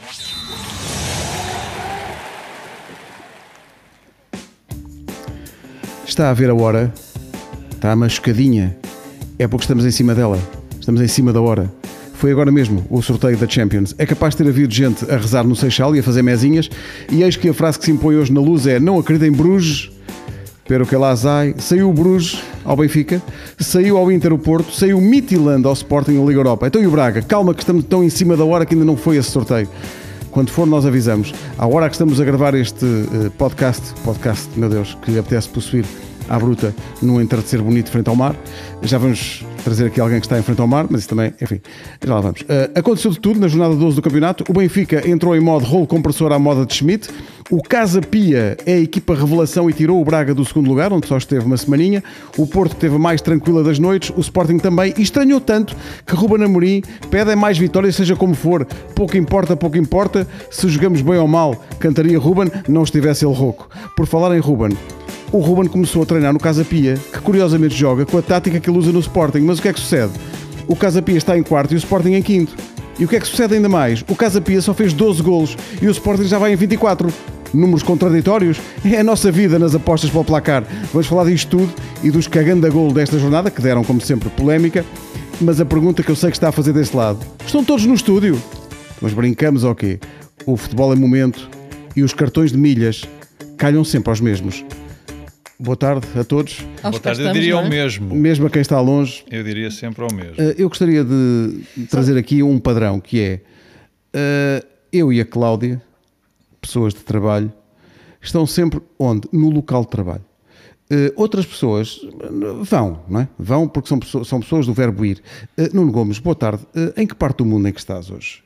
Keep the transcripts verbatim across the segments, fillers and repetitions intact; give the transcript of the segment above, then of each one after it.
Está a ver a hora, está a machucadinha, é porque estamos em cima dela, estamos em cima da hora. Foi agora mesmo o sorteio da Champions. É capaz de ter havido gente a rezar no Seixal e a fazer mezinhas, e eis que a frase que se impõe hoje na luz é: não acredito em Bruges, pero que lá sai. Saiu o Bruges ao Benfica, saiu ao Inter o Porto, saiu o Midtjylland ao Sporting na Liga Europa. Então e o Braga? Calma que estamos tão em cima da hora que ainda não foi esse sorteio. Quando for, nós avisamos. À hora que estamos a gravar este uh, podcast, podcast, meu Deus, que apetece possuir à bruta num entardecer bonito frente ao mar. Já vamos trazer aqui alguém que está em frente ao mar, mas isso também, enfim, já lá vamos. Uh, aconteceu de tudo na jornada doze do campeonato. O Benfica entrou em modo rolo compressor à moda de Schmidt. O Casa Pia é a equipa revelação e tirou o Braga do segundo lugar, onde só esteve uma semaninha. O Porto teve a mais tranquila das noites, o Sporting também, e estranhou tanto que Ruben Amorim pede mais vitórias, seja como for. Pouco importa, pouco importa, se jogamos bem ou mal, cantaria Ruben, não estivesse ele rouco. Por falar em Ruben, o Ruben começou a treinar no Casa Pia, que curiosamente joga com a tática que ele usa no Sporting, mas o que é que sucede? O Casa Pia está em quarto e o Sporting em quinto. E o que é que sucede ainda mais? O Casa Pia só fez doze golos e o Sporting já vai em vinte e quatro. Números contraditórios? É a nossa vida nas apostas para o placar. Vamos falar disto tudo e dos cagando a golo desta jornada, que deram, como sempre, polémica. Mas a pergunta que eu sei que está a fazer desse lado: estão todos no estúdio? Mas brincamos ou quê? O futebol é momento e os cartões de milhas calham sempre aos mesmos. Boa tarde a todos. Boa tarde, eu diria o mesmo. Mesmo a quem está longe. Eu diria sempre ao mesmo. Eu gostaria de trazer aqui um padrão, que é eu e a Cláudia, pessoas de trabalho, estão sempre onde? No local de trabalho. Outras pessoas vão, não é? Vão porque são pessoas, são pessoas do verbo ir. Nuno Gomes, boa tarde. Em que parte do mundo é que estás hoje?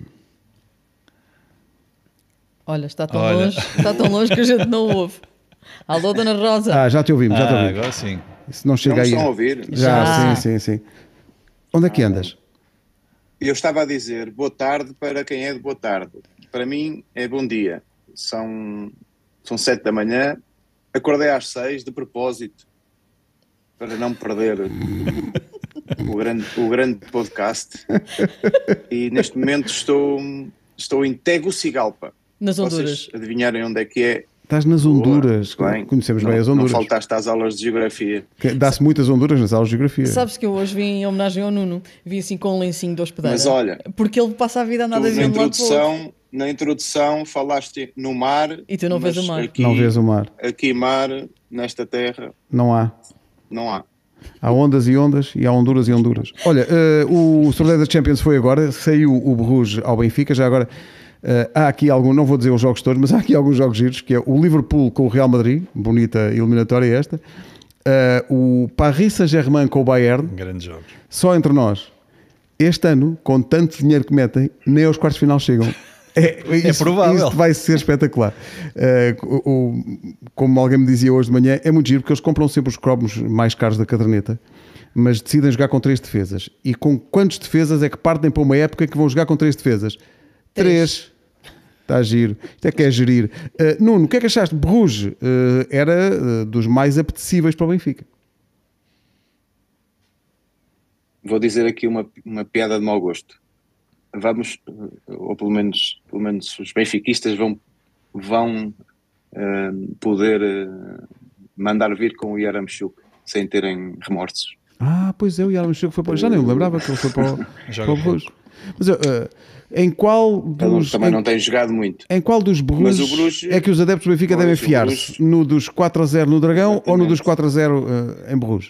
Olha, está tão Olha. longe, está tão longe que a gente não ouve. Alô, Dona Rosa. Ah, já te ouvimos, já te Ah, ouvimos. agora sim. Se não chega Não me aí. estão a ouvir? Já, Já. sim, sim, sim. Onde é que andas? Eu estava a dizer boa tarde para quem é de boa tarde. Para mim é bom dia. São, são sete da manhã. Acordei às seis de propósito para não perder o grande, o grande podcast. E neste momento estou, estou em Tegucigalpa. Nas Honduras. Vocês adivinharem onde é que é? Estás nas Honduras. Boa, bem. Conhecemos não, bem as Honduras. Não faltaste às aulas de geografia. Dá-se muitas Honduras nas aulas de geografia. Sabes que eu hoje vim em homenagem ao Nuno. Vim assim com um lencinho de hospedeira. Mas olha, porque ele passa a vida a andar Tu, de na avião de um lado para o outro. introdução, na introdução falaste no mar. E tu não vês mas o mar. Aqui, Não vês o mar. Aqui mar, nesta terra, Não há. não há. Há ondas e ondas e há Honduras e Honduras. Olha, uh, o sorteio da Champions foi agora. Saiu o Bruges ao Benfica. Já agora uh, há aqui algum, não vou dizer os jogos todos, mas há aqui alguns jogos giros, que é o Liverpool com o Real Madrid. Bonita eliminatória esta. Uh, o Paris Saint-Germain com o Bayern. Grandes jogos. Só entre nós. Este ano, com tanto dinheiro que metem, nem aos quartos de final chegam. É, É provável. Isto vai ser espetacular. Uh, o, o, como alguém me dizia hoje de manhã, é muito giro porque eles compram sempre os cromos mais caros da caderneta, mas decidem jogar com três defesas. E com quantos defesas é que partem para uma época que vão jogar com três defesas? Três. Está a giro. Isto é que é gerir. Uh, Nuno, o que é que achaste? Bruges uh, era uh, dos mais apetecíveis para o Benfica. Vou dizer aqui uma, uma piada de mau gosto. Vamos, ou pelo menos, pelo menos os benfiquistas vão, vão uh, poder uh, mandar vir com o Yaramchuk sem terem remorsos. Ah, pois é, o Yaramchuk foi para... Já nem me lembrava que ele foi para o, para o Bruges. Mas uh, em qual dos... Também em, não tem jogado muito. em qual dos Bruges, Mas o Bruges- é que os adeptos do Benfica Pois, devem o fiar-se? Bruges- No dos quatro a zero no Dragão ou no Exatamente. dos quatro a zero uh, em Bruges?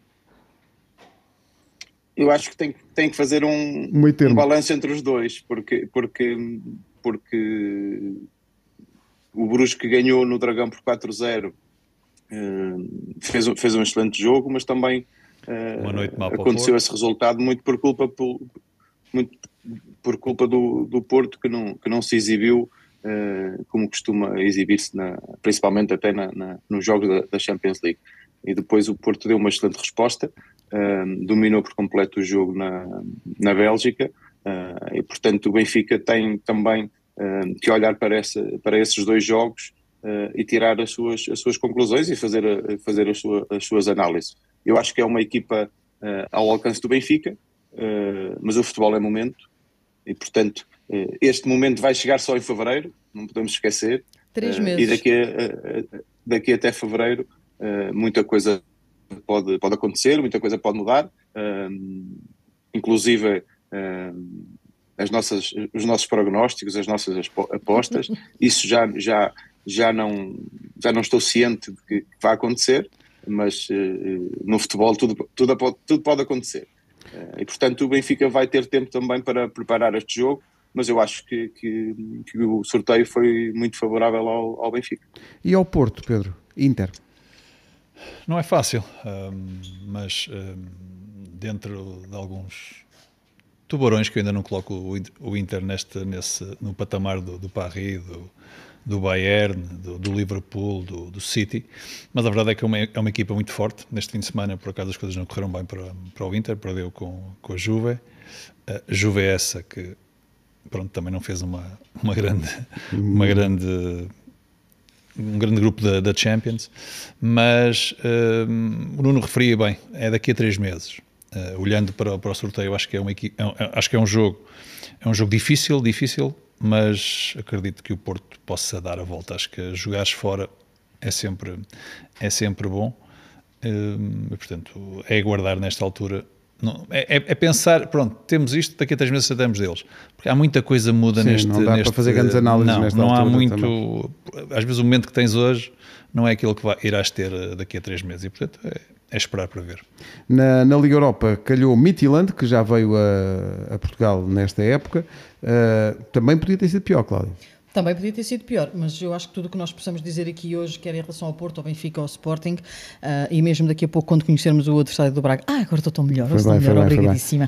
Eu acho que tem, tem que fazer um, meio termo. um balanço entre os dois, porque, porque, porque o Bruges que ganhou no Dragão por quatro a zero uh, fez, fez um excelente jogo, mas também uh, Uma noite má para o aconteceu Porto. esse resultado muito por culpa, por, muito por culpa do, do Porto, que não, que não se exibiu uh, como costuma exibir-se, na, principalmente até na, na, nos jogos da, da Champions League. E depois o Porto deu uma excelente resposta, uh, dominou por completo o jogo na, na Bélgica, uh, e portanto o Benfica tem também uh, que olhar para, essa, para esses dois jogos uh, e tirar as suas, as suas conclusões e fazer, a, fazer as, sua, as suas análises. Eu acho que é uma equipa uh, ao alcance do Benfica, uh, mas o futebol é momento, e portanto este momento vai chegar só em fevereiro, não podemos esquecer. Três uh, meses. E daqui, a, a, daqui até fevereiro uh, muita coisa pode, pode acontecer, muita coisa pode mudar, uh, inclusive uh, as nossas, os nossos prognósticos, as nossas apostas. Isso já, já, já, não, já não estou ciente de que vai acontecer, mas uh, no futebol tudo, tudo, pode, tudo pode acontecer. Uh, e portanto o Benfica vai ter tempo também para preparar este jogo, mas eu acho que, que, que o sorteio foi muito favorável ao, ao Benfica. E ao Porto, Pedro? Inter? Não é fácil, um, mas um, dentro de alguns tubarões, que eu ainda não coloco o Inter neste, nesse, no patamar do, do Paris, do, do Bayern, do, do Liverpool, do, do City, mas a verdade é que é uma, é uma equipa muito forte. Neste fim de semana, por acaso, as coisas não correram bem para, para o Inter, perdeu com, com a Juve. A Juve é essa que, pronto, também não fez uma, uma grande... Uma grande um grande grupo da, da Champions, mas um, o Nuno referia bem, é daqui a três meses. Uh, olhando para, para o sorteio, acho que é, uma, é, acho que é um jogo é um jogo difícil, difícil, mas acredito que o Porto possa dar a volta. Acho que jogares fora é sempre, é sempre bom, um, e, portanto, é aguardar nesta altura. Não, é, é pensar, pronto, temos isto, daqui a três meses tratamos deles, porque há muita coisa muda. Sim, neste... não dá neste, para fazer grandes análises não, nesta não altura. Há muito, também. Às vezes o momento que tens hoje não é aquilo que vai, irás ter daqui a três meses, e portanto é, é esperar para ver. Na, na Liga Europa calhou Midtjylland, que já veio a, a Portugal nesta época, uh, também podia ter sido pior, Cláudio. Também podia ter sido pior, mas eu acho que tudo o que nós possamos dizer aqui hoje, quer em relação ao Porto, ao Benfica, ao Sporting, uh, e mesmo daqui a pouco, quando conhecermos o adversário do Braga, ah, agora estou tão melhor, foi estou bem, melhor, bem, obrigadíssima.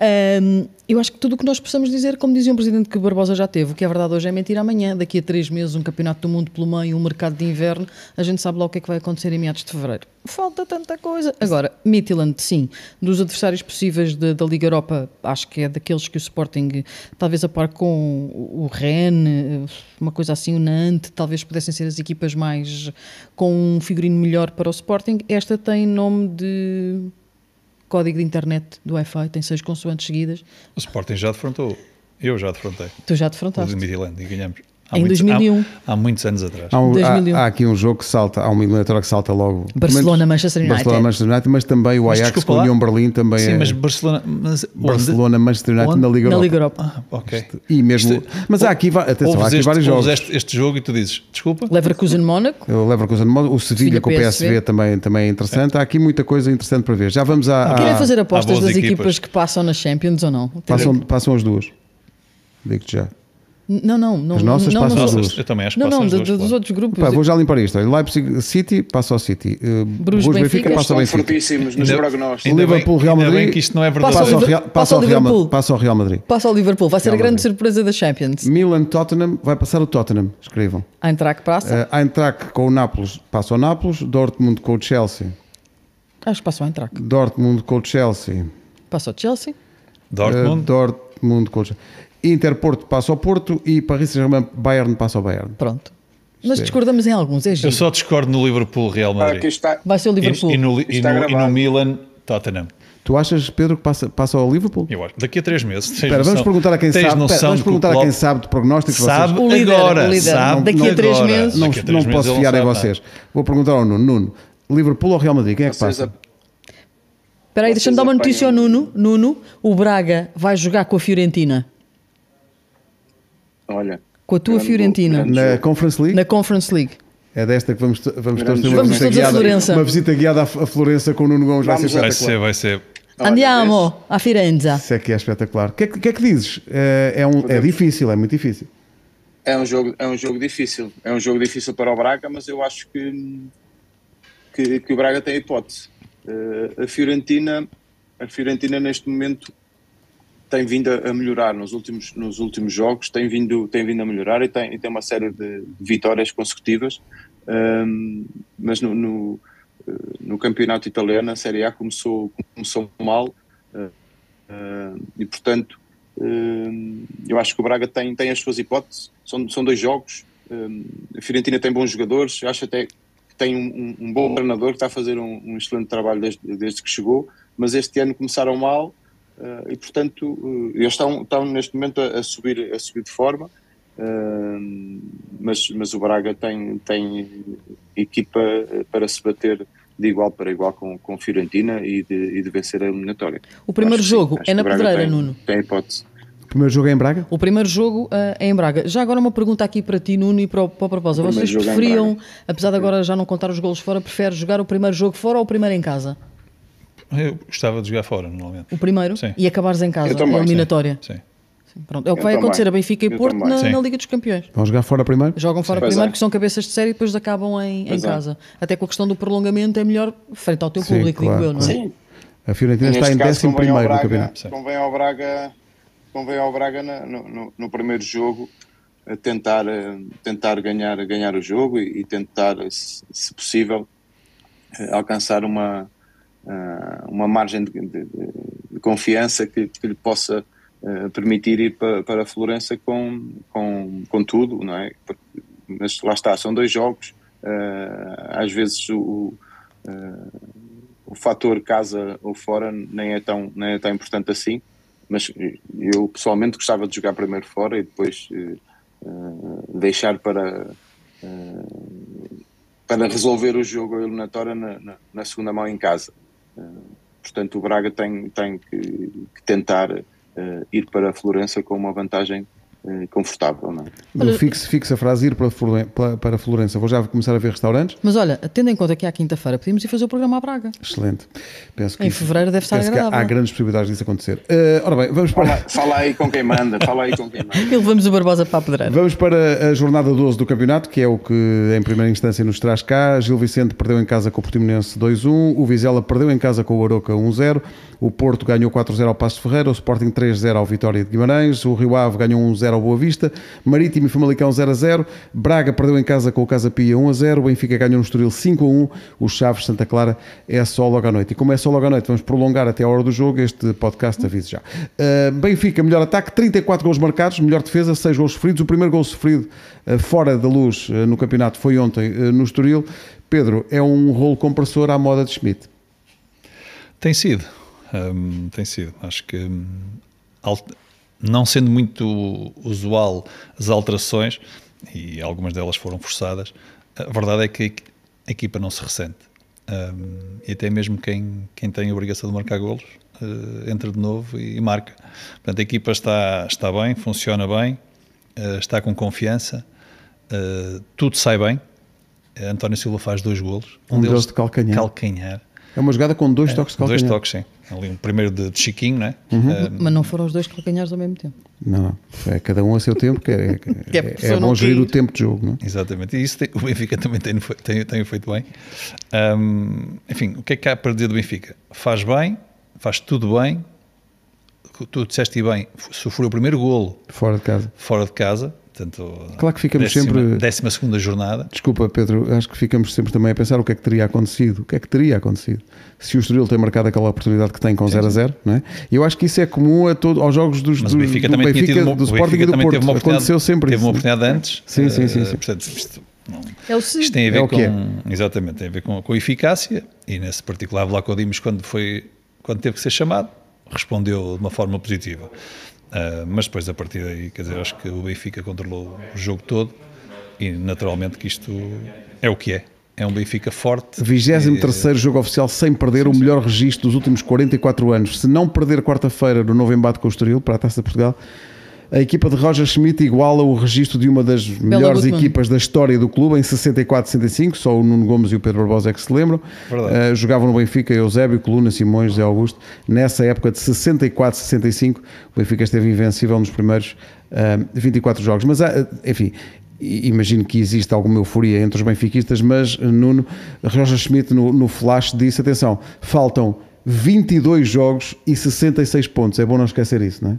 Uh, eu acho que tudo o que nós possamos dizer, como dizia o Presidente que Barbosa já teve, o que é verdade hoje é mentira amanhã, daqui a três meses, um campeonato do mundo pelo meio, um mercado de inverno, a gente sabe lá o que é que vai acontecer em meados de fevereiro. Falta tanta coisa. Agora, Midtjylland, sim, dos adversários possíveis de, da Liga Europa, acho que é daqueles que o Sporting, talvez a par com o Rennes, uma coisa assim, o Nantes, talvez pudessem ser as equipas mais com um figurino melhor para o Sporting. Esta tem nome de código de internet do Wi-Fi, tem seis consoantes seguidas. O Sporting já defrontou, eu já defrontei. Tu já O defrontaste. de Midtjylland, e ganhamos. Há Em muitos, dois mil e um. Há, há muitos anos atrás. Há, um, dois mil e um. há, há aqui um jogo que salta, há uma eliminatória que salta logo. Barcelona, Manchester United. Barcelona, Manchester United, mas também o Mas Ajax desculpa com o lá. União Berlim também. Sim, é mas Barcelona... Mas Barcelona, Manchester United Onde? na Liga Na Europa. Liga Europa. Ah, ok. E mesmo, Isto- mas há aqui, va- atenção, há ouves aqui este, vários ouves jogos. Este, este jogo e tu dizes, desculpa? Leverkusen-Mónaco. O Leverkusen, o Sevilha Sevilha, com o P S V P S V também, também é interessante. Há aqui muita coisa interessante para ver. Já vamos à. Querem à- fazer apostas boas das equipas. equipas que passam na Champions ou não? passam, passam as duas. Digo-te já. Não, não, não. As nossas não, passam não, as não, duas. Eu também acho que Não, passam não, as de- duas, de- dos claro. outros grupos. Pá, vou já limpar isto. Olha, Leipzig City passa ao City. Uh, Bruges, Bruges, Benfica. passa ao Estão Benfica. fortíssimos nos Ainda- prognósticos. Ainda Liverpool, bem- Real ainda Madrid. bem que isto não é verdade. Passa Passa ao Liver- Real, passa passa ao ao Real, Ma- Liverpool. passa ao Real Madrid. Passa ao Liverpool, vai ser a Real grande Madrid. surpresa da Champions. Milan Tottenham, vai passar o Tottenham. Escrevam. A Eintracht passa. Uh, Eintracht com o Nápoles, passa ao Nápoles. Dortmund com o Chelsea. Acho que passa o Eintracht. Dortmund com o Chelsea. Passa o Chelsea. Dortmund. Uh, Dortmund com o Chelsea. Inter Porto passa ao Porto e Paris Saint-Germain Bayern passa ao Bayern. Pronto. Mas Sim. discordamos em alguns, é Eu giro. só discordo no Liverpool, Real Ah, aqui Madrid. está. Vai ser o E, Liverpool. e no, e, Está no, e no gravado. Milan, Tottenham. Tu achas, Pedro, que passa, passa ao Liverpool? Eu acho. Daqui a três meses. tens Espera, vamos noção- perguntar a quem tens sabe. noção Espera, vamos de que o perguntar a quem Klopp sabe de prognósticos. sabe Vocês. O líder, agora. o líder. Sabe Daqui a três agora. meses. Não, Daqui a três não meses posso ele fiar em sabe vocês. Vou perguntar ao Nuno. Nuno, Liverpool ou Real Madrid? Quem é que Vocês passa? Espera aí, Vocês deixa-me dar uma notícia ao apanham- Nuno. Nuno, o Braga vai jogar com a Fiorentina. Olha. Com a tua grande- Fiorentina. grande Na jogo. Conference League? Na Conference League. É desta que vamos, vamos Grande todos ter uma jogo. Vamos visita, todos a guiada, Florença. uma visita guiada à à Florença com o Nuno Gomes. Vai ser Vamos a- Vai espetacular. ser, vai ser. Olha, Andiamo a Firenze. Isso é que é espetacular. O que é que, que, é que dizes? É, é, um, é difícil, é muito difícil. É um jogo, é um jogo difícil. É um jogo difícil para o Braga, mas eu acho que, que, que o Braga tem hipótese. Uh, a Fiorentina, a Fiorentina neste momento tem vindo a melhorar nos últimos, nos últimos jogos, tem vindo, tem vindo a melhorar e tem, e tem uma série de vitórias consecutivas. Um, mas no, no, no campeonato italiano, a Série A começou, começou mal uh, uh, e portanto uh, eu acho que o Braga tem, tem as suas hipóteses. São, são dois jogos. Um, a Fiorentina tem bons jogadores, eu acho até que tem um, um, um bom treinador que está a fazer um, um excelente trabalho desde, desde que chegou, mas este ano começaram mal uh, e portanto uh, eles estão, estão neste momento a, a, subir, a subir de forma, uh, mas, mas o Braga tem, tem equipa para se bater de igual para igual com, com Fiorentina e de, e de vencer a eliminatória. O primeiro acho jogo sim, é na Pedreira, tem, Nuno? Tem hipótese. O primeiro jogo é em Braga? O primeiro jogo uh, é em Braga. Já agora uma pergunta aqui para ti, Nuno, e para o, para o propósito. Vocês preferiam, é apesar de agora já não contar os golos fora, prefere jogar o primeiro jogo fora ou o primeiro em casa? Eu gostava de jogar fora, normalmente. O primeiro? Sim. E acabares em casa, também, a eliminatória? Sim. Sim. Pronto. É o que Eu vai também. acontecer a Benfica e Eu Porto na, também. na Liga dos Campeões. Vão jogar fora primeiro? Jogam fora Pois primeiro, é. que são cabeças de série, e depois acabam em, em Pois é. casa. Até com a questão do prolongamento é melhor frente ao teu Sim, público, claro, digo eu, não é? claro. Sim. A Fiorentina está Neste em caso, décimo convém ao primeiro no Braga- campeonato. Convém ao Braga, convém ao Braga na- no, no- no primeiro jogo a tentar, a tentar ganhar, ganhar o jogo e, e tentar, se, se possível, eh, alcançar uma, ah, uma margem de, de- de- de confiança que, que lhe possa eh, permitir ir para, para a Florença com, com, com tudo, não é? Porque- Mas lá está, são dois jogos, eh, às vezes o, o, eh, o fator casa ou fora nem é tão, nem é tão importante assim, mas eu pessoalmente gostava de jogar primeiro fora e depois eh, eh, deixar para, eh, para resolver o jogo eliminatório na, na, na segunda mão em casa. Eh, portanto, o Braga tem, tem que, que tentar eh, ir para a Florença com uma vantagem eh, confortável, não é? Eu fixo, fixo a frase ir para, Floren- para, para Florença. Vou já começar a ver restaurantes. Mas olha, tendo em conta que à quinta-feira podíamos ir fazer o programa à Braga. Excelente. Penso que Em isso- fevereiro deve estar penso que há- agradável. há grandes possibilidades disso acontecer. Eh, ora bem, vamos para... Fala, fala aí com quem manda, fala aí com quem manda. E levamos o Barbosa para a Pedreira. Vamos para a jornada doze do campeonato, que é o que em primeira instância nos traz cá. Gil Vicente perdeu em casa com o Portimonense dois a um, o Vizela perdeu em casa com o Aroca um a zero, o Porto ganhou quatro a zero ao Paços de Ferreira, o Sporting três a zero ao Vitória de Guimarães, o Rio Ave ganhou um a zero ao Boa Vista, Marítimo e Famalicão zero a zero, Braga perdeu em casa com o Casa Pia um a zero, o Benfica ganhou no Estoril cinco a um, o Chaves Santa Clara é só logo à noite. E como é só logo à noite, vamos prolongar até a hora do jogo este podcast, aviso já. Uh, Benfica, melhor ataque, trinta e quatro golos marcados, melhor defesa, seis golos sofridos. O primeiro gol sofrido uh, fora da luz uh, no campeonato foi ontem uh, no Estoril. Pedro, é um rolo compressor à moda de Schmidt. Tem sido, hum, tem sido. Acho que hum, alt- não sendo muito usual as alterações, e algumas delas foram forçadas, a verdade é que a equi- a equipa não se ressente. Hum, e até mesmo quem, quem tem a obrigação de marcar golos uh, entra de novo e, e marca. Portanto, a equipa está, está bem, funciona bem, uh, está com confiança, uh, tudo sai bem. António Silva faz dois golos, Um deles de calcanhar. calcanhar. É uma jogada com dois toques de calcanhar. Dois toques, sim. Ali, um primeiro de, de Chiquinho, né? Uhum. Uh, Mas não foram os dois calcanhares ao mesmo tempo. Não, não. É cada um a seu tempo, que é, Que é é, para a é pessoa bom não gerir cair. o tempo de jogo, não é? Exatamente. E isso tem- o Benfica também tem, tem, tem feito bem. Um, enfim, o que é que há para dizer do Benfica? Faz bem, faz tudo bem. Tu disseste bem, sofreu o primeiro golo Fora de casa. fora de casa. Portanto, Claro que ficamos décima, sempre- décima segunda jornada. Desculpa, Pedro, acho que ficamos sempre também a pensar o que é que teria acontecido. O que é que teria acontecido se o Estoril tem marcado aquela oportunidade que tem com zero a zero, não é? E eu acho que isso é comum a todo, aos jogos dos, Mas do, o Benfica do também Benfica, tinha tido uma, do o Sporting Benfica e do também Porto. teve uma oportunidade, Aconteceu sempre teve isso. uma não é? oportunidade antes. Sim, sim, sim, Uh, sim. Portanto, isto, não, É o sim. isto tem a ver É o com que é. exatamente, tem a ver com, com a eficácia, e nesse particular Vlaco Dimos, quando foi quando teve que ser chamado, respondeu de uma forma positiva. Uh, mas depois a partir daí, quer dizer, acho que o Benfica controlou o jogo todo e naturalmente que isto é o que é. É um Benfica forte. vigésimo E- terceiro jogo oficial sem perder, o melhor registro dos últimos quarenta e quatro anos. Se não perder quarta-feira no novo embate com o Estoril para a Taça de Portugal, a equipa de Roger Schmidt iguala o registro de uma das melhores Gutmann. equipas da história do clube em sessenta e quatro sessenta e cinco. Só o Nuno Gomes e o Pedro Barbosa é que se lembram. Verdade. Uh, jogavam no Benfica Eusébio, Coluna, Simões, José Augusto. Nessa época de sessenta e quatro sessenta e cinco, o Benfica esteve invencível nos primeiros uh, vinte e quatro jogos. Mas, uh, enfim, i- imagino que existe alguma euforia entre os benfiquistas, mas uh, Nuno, Roger Schmidt no, no flash disse, atenção, faltam vinte e dois jogos e sessenta e seis pontos. É bom não esquecer isso, não é?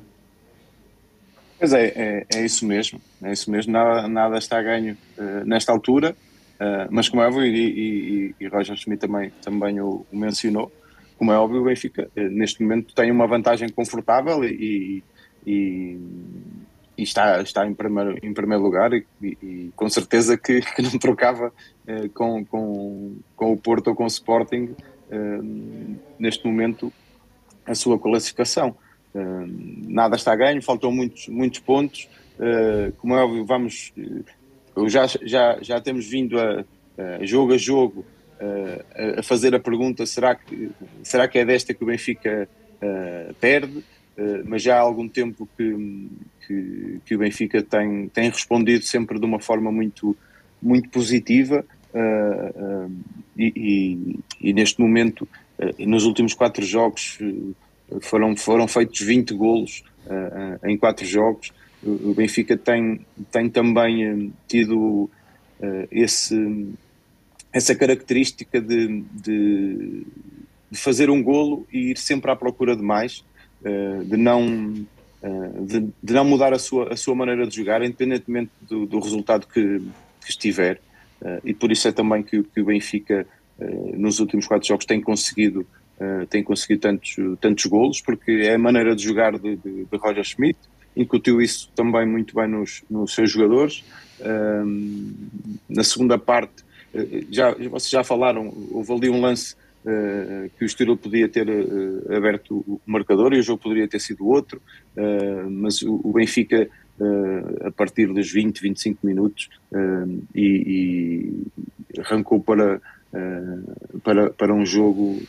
Pois é, é, é isso mesmo, é isso mesmo, nada, nada está a ganho uh, nesta altura, uh, mas como é óbvio, e, e, e Roger Schmidt também, também o, o mencionou, como é óbvio, o Benfica uh, neste momento tem uma vantagem confortável e, e, e está, está em, primeiro, em primeiro lugar e, e, e com certeza que, que não trocava uh, com, com, com o Porto ou com o Sporting uh, neste momento a sua classificação. uh, nada está a ganho, faltam muitos, muitos pontos. Uh, como é óbvio, vamos, uh, já, já, já temos vindo a, a jogo a jogo uh, a fazer a pergunta: será que, será que é desta que o Benfica uh, perde? Uh, mas já há algum tempo que, que, que o Benfica tem, tem respondido sempre de uma forma muito, muito positiva. Uh, uh, e, e, e neste momento, uh, nos últimos quatro jogos, uh, foram, foram feitos vinte golos uh, uh, em quatro jogos. O Benfica tem, tem também uh, tido uh, esse, essa característica de, de, de fazer um golo e ir sempre à procura de mais, uh, de, não, uh, de, de não mudar a sua, a sua maneira de jogar, independentemente do, do resultado que, que estiver. Uh, e por isso é também que, que o Benfica uh, nos últimos quatro jogos tem conseguido, uh, tem conseguido tantos, tantos golos, porque é a maneira de jogar de, de, de Roger Schmidt. Incutiu isso também muito bem nos, nos seus jogadores. Uh, na segunda parte, uh, já, vocês já falaram, houve ali um lance uh, que o Estoril podia ter uh, aberto o marcador e o jogo poderia ter sido outro, uh, mas o, o Benfica, uh, a partir dos vinte, vinte e cinco minutos, uh, e, e arrancou para, uh, para, para um jogo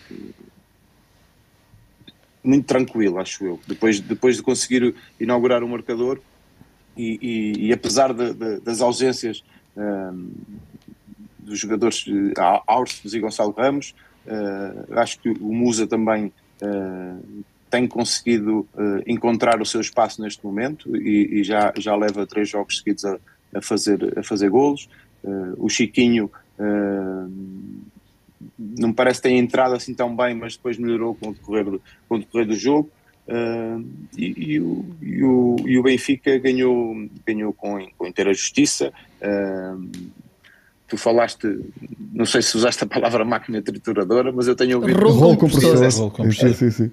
muito tranquilo, acho eu, depois, depois de conseguir inaugurar o marcador e, e, e apesar de, de, das ausências um, dos jogadores uh, Áurstos e Gonçalo Ramos, uh, acho que o Musa também uh, tem conseguido uh, encontrar o seu espaço neste momento e, e já, já leva três jogos seguidos a, a, fazer, a fazer golos. Uh, o Chiquinho uh, não me parece ter entrado assim tão bem, mas depois melhorou com o decorrer do, com o decorrer do jogo. Uh, e, e, o, e, o, e o Benfica ganhou, ganhou com, com inteira justiça. Uh, tu falaste, não sei se usaste a palavra máquina trituradora, mas eu tenho ouvido rolo compressor. Rolo compressor. Sim, sim, sim.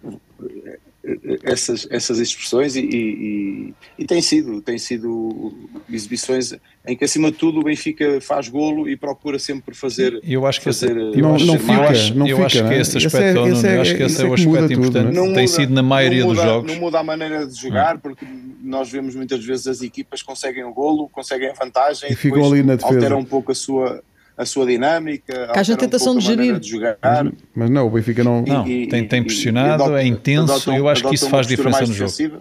Essas, essas expressões e, e, e tem sido, tem sido exibições em que acima de tudo o Benfica faz golo e procura sempre fazer. Eu acho que fazer, esse, eu acho, não eu fica, acho, não eu fica, acho que é? esse Esse aspecto, é- não, esse eu é- acho que esse esse é é o que muda aspecto tudo, importante. não é? Não Tem muda- sido na maioria não muda, dos jogos. não muda a maneira de jogar, porque nós vemos muitas vezes as equipas conseguem o golo, conseguem a vantagem E e ficam depois ali na defesa. alteram um pouco a sua, a sua dinâmica, haja alteram um tentação pouco de a maneira gerir. de jogar. Mas não, o Benfica não. Não, e- tem, tem e- pressionado, e adota- é intenso, adotam- eu acho que isso adotam faz uma postura diferença mais no jogo. defensiva.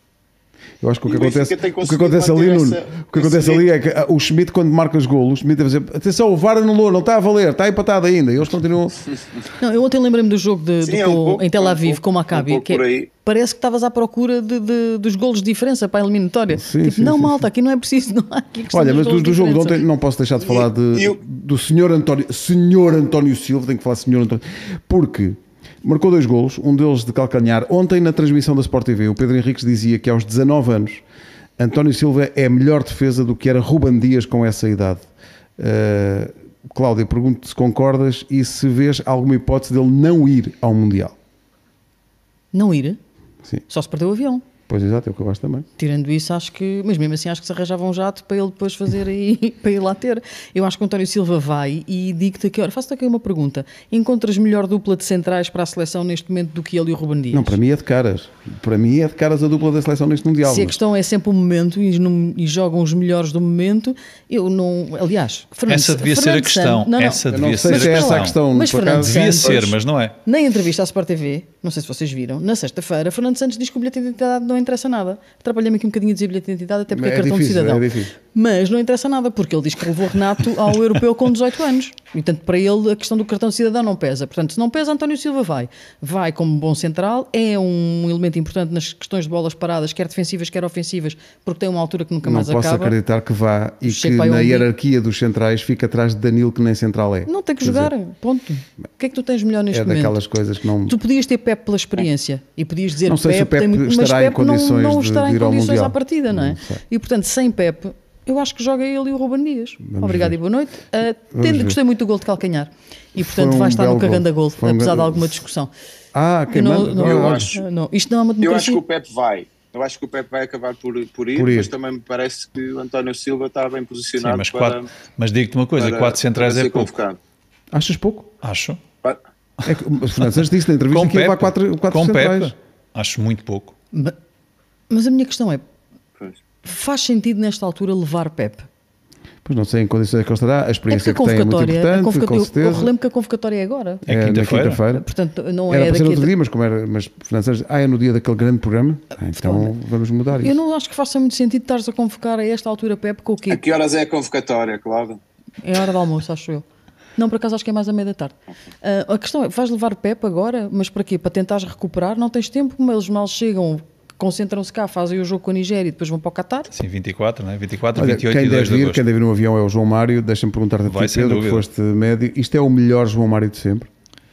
Eu acho que o que E o Benfica acontece, tem o que conseguido acontece ali, manter Nuno, essa- o que acontece esse ali é que ah, o Schmidt, quando marca os golos, o Schmidt deve dizer: atenção, o V A R anulou, não está a valer, está empatado ainda. E eles continuam. Não, eu ontem lembrei-me do jogo de, Sim, de- é um com- pouco- em Tel é um Aviv pouco- com o Maccabi, um pouco que é- por aí. parece que estavas à procura de, de- dos golos de diferença para a eliminatória. Sim, tipo, sim, não, sim, malta, aqui não é preciso, não há aqui questão Olha, dos mas do, golos do jogo de diferença. ontem não posso deixar de falar de, e eu- do senhor António, senhor António Silva, tenho que falar senhor António, porque marcou dois golos, um deles de calcanhar. Ontem, na transmissão da Sport T V, o Pedro Henriques dizia que aos dezanove anos António Silva é a melhor defesa do que era Ruben Dias com essa idade. Uh, Cláudia, pergunto se concordas e se vês alguma hipótese dele não ir ao Mundial. Não ir? Sim. Só se perdeu o avião. Pois exato, é o que eu gosto também. Tirando isso, acho que, mas mesmo assim, acho que se arranjava um jato para ele depois fazer aí, para ir lá ter. Eu acho que o António Silva vai e digo-te aqui, olha, faço-te aqui uma pergunta: encontras melhor dupla de centrais para a seleção neste momento do que ele e o Ruben Dias? Não, para mim é de caras. Para mim é de caras a dupla da seleção neste Mundial. Se a mas- questão é sempre o momento e, no- e jogam os melhores do momento, eu não. Aliás, Fernando, Essa devia ser a Fernando questão. Santos- não, não. Essa Eu não devia sei ser se é a essa a questão. questão. Mas por Fernando acaso. Devia Santos- ser, mas não é. Na entrevista à Sport T V, não sei se vocês viram, na sexta-feira, Fernando Santos diz que o bilhete de identidade não interessa nada. Atrapalhei-me aqui um bocadinho a dizer bilhete de identidade, até porque é, É cartão difícil, de cidadão. é difícil. Mas não interessa nada, porque ele diz que levou Renato ao europeu com dezoito anos. E, portanto, para ele a questão do cartão de cidadão não pesa. Portanto, se não pesa, António Silva vai. Vai como bom central, é um elemento importante nas questões de bolas paradas, quer defensivas, quer ofensivas, porque tem uma altura que nunca Não mais posso acaba. acreditar que vá e Chega que para aí na um dia. hierarquia dos centrais fica atrás de Danilo, que nem central é. Não tem que Quer jogar, dizer, ponto. O que é que tu tens melhor neste é momento? daquelas coisas que não. Tu podias ter Pep pela experiência e podias dizer Não sei se o Pep tem muito, mas estará em Pep não, condições não de- estará de em ir ao condições Mundial. à partida, não é? Não sei. E portanto, sem Pep, eu acho que joga ele e o Ruben Dias. Obrigado ver. e boa noite. Uh, Vamos tendo- ver. gostei muito do gol de calcanhar e portanto Foi um vai estar no belo cagando a gol. gol, Foi um apesar gol. de alguma discussão. Ah, quem Eu não- manda? não- Eu Não, acho- não, isto não é uma Eu acho democracia. que o Pep vai. Eu acho que o Pep vai acabar por, por, ir, Por ir. mas também me parece que o António Silva está bem Sim, posicionado mas, para, quatro, mas digo-te uma coisa, para- quatro centrais para é ser pouco. convocado. Achas pouco? Acho. Pa- É que o Fernando Santos disse na entrevista Com que ia levar Pepe. quatro, quatro Com centrais. Pepe. acho muito pouco. Ma- Mas a minha questão é, Pois. faz sentido nesta altura levar Pep? Pois não sei em condições que ele estará, a É porque experiência a que tem é muito convocatória, a importante, convoca- com eu, eu certeza. relembro que a convocatória é agora. É na quinta-feira. quinta-feira. Portanto, não Era é para ser daqui a... outro dia, mas como era, mas Fernando Sérgio, ah, é no dia daquele grande programa, ah, então vamos mudar isso. Eu não acho que faça muito sentido estares a convocar a esta altura Pep com o A quê? que horas é a convocatória, Cláudio? É hora de almoço, acho eu. Não, por acaso acho que é mais à meia da tarde. Ah, a questão é, vais levar Pep agora? Mas para quê? Para tentares recuperar? Não tens tempo, como eles mal chegam, concentram-se cá, fazem o jogo com a Nigéria e depois vão para o Qatar? Sim, vinte e quatro, né? vinte e quatro, Olha, vinte e oito quem e dois deve de vir, agosto. quem deve vir no avião é o João Mário. Deixa-me perguntar-te a Vai, ti, sem Pedro, que dúvida. foste médio. Isto é o melhor João Mário de sempre?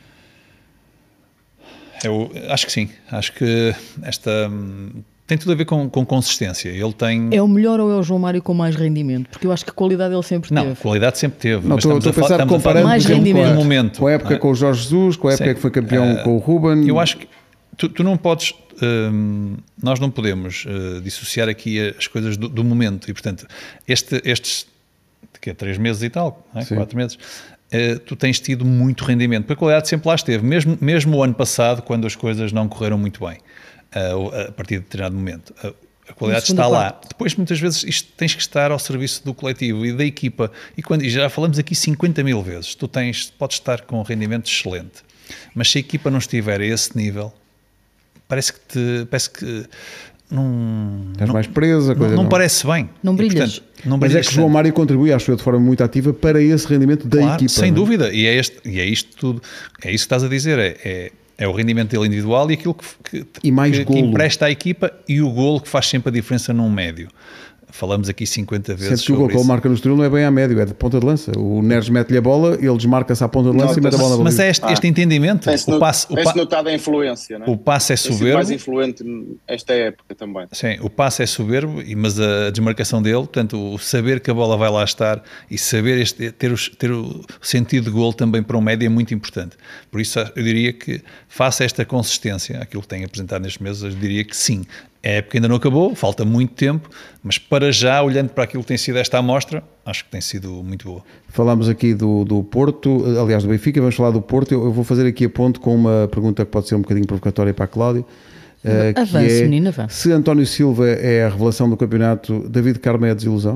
Eu acho que sim. Acho que esta hum, tem tudo a ver com, com consistência. Ele tem. É o melhor ou é o João Mário com mais rendimento? Porque eu acho que a qualidade ele sempre Não, teve. qualidade sempre teve. Não, mas estou- estamos estou a a, pensar falar, estamos a falar comparando, Mais por exemplo, rendimento. com o momento. Com a época não é? com o Jorge Jesus, com a época Sim. que foi campeão Eh, com o Ruben. Eu acho que tu, tu não podes, hum, nós não podemos uh, dissociar aqui as coisas do, do momento e, portanto, este, estes que é três meses e tal, não é? Sim. quatro meses, uh, tu tens tido muito rendimento, porque a qualidade sempre lá esteve, mesmo, mesmo o ano passado, quando as coisas não correram muito bem, uh, a partir de determinado momento. Uh, A qualidade segunda está lá. parte. Depois, muitas vezes, isto tens que estar ao serviço do coletivo e da equipa. E, quando, e já falamos aqui cinquenta mil vezes. Tu tens, podes estar com um rendimento excelente, mas se a equipa não estiver a esse nível, parece que te, parece que não, Estás não, mais preso, a não, coisa não não- parece bem. Não E, brilhas. portanto, não Mas é brilhas que João tanto. Mário contribui, acho eu, de forma muito ativa para esse rendimento da Claro, equipa. sem não é? dúvida. E é, este, e é isto tudo. É isso que estás a dizer. É, é, é o rendimento dele individual e aquilo que, que, E mais que, que golo. empresta à equipa e o golo que faz sempre a diferença num médio. Falamos aqui cinquenta vezes Sendo que o gol sobre que ele isso. marca no Estoril não é bem a médio, é de ponta de lança. O Neres mete-lhe a bola, ele desmarca-se à ponta de lança e mete a bola na Mas baliza. é este, este Ah. entendimento. Tem-se O no- passe, o, tem-se pa, notado a influência, não é? o passe é Tem sido mais soberbo. influente esta época também. Sim, o passe é soberbo, e- mas a desmarcação dele, portanto, o saber que a bola vai lá estar e saber este, ter, os- ter o sentido de golo também para um médio é muito importante. Por isso, eu diria que, face a esta consistência, aquilo que tem apresentado nestes meses, eu diria que sim. A época ainda não acabou, falta muito tempo, mas para já, olhando para aquilo que tem sido esta amostra, acho que tem sido muito boa. Falámos aqui do, do Porto, aliás do Benfica, vamos falar do Porto. Eu, eu vou fazer aqui a ponto com uma pergunta que pode ser um bocadinho provocatória para a Cláudia. eh, que Avance, é, menina, avance. se António Silva é a revelação do campeonato, David Carmo é a desilusão?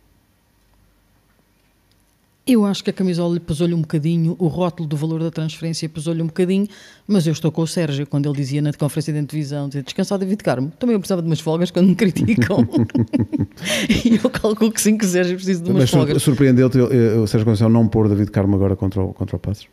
Eu acho que a camisola lhe pesou-lhe um bocadinho, o rótulo do valor da transferência pesou-lhe um bocadinho, mas eu estou com o Sérgio, quando ele dizia na conferência de televisão, dizia, descansar David Carmo, também eu precisava de umas folgas quando me criticam. E eu calculo que sim, que o Sérgio precisa de umas Mas sur- folgas. surpreendeu-te eh, o Sérgio Conceição não pôr David Carmo agora contra o, contra o Passos?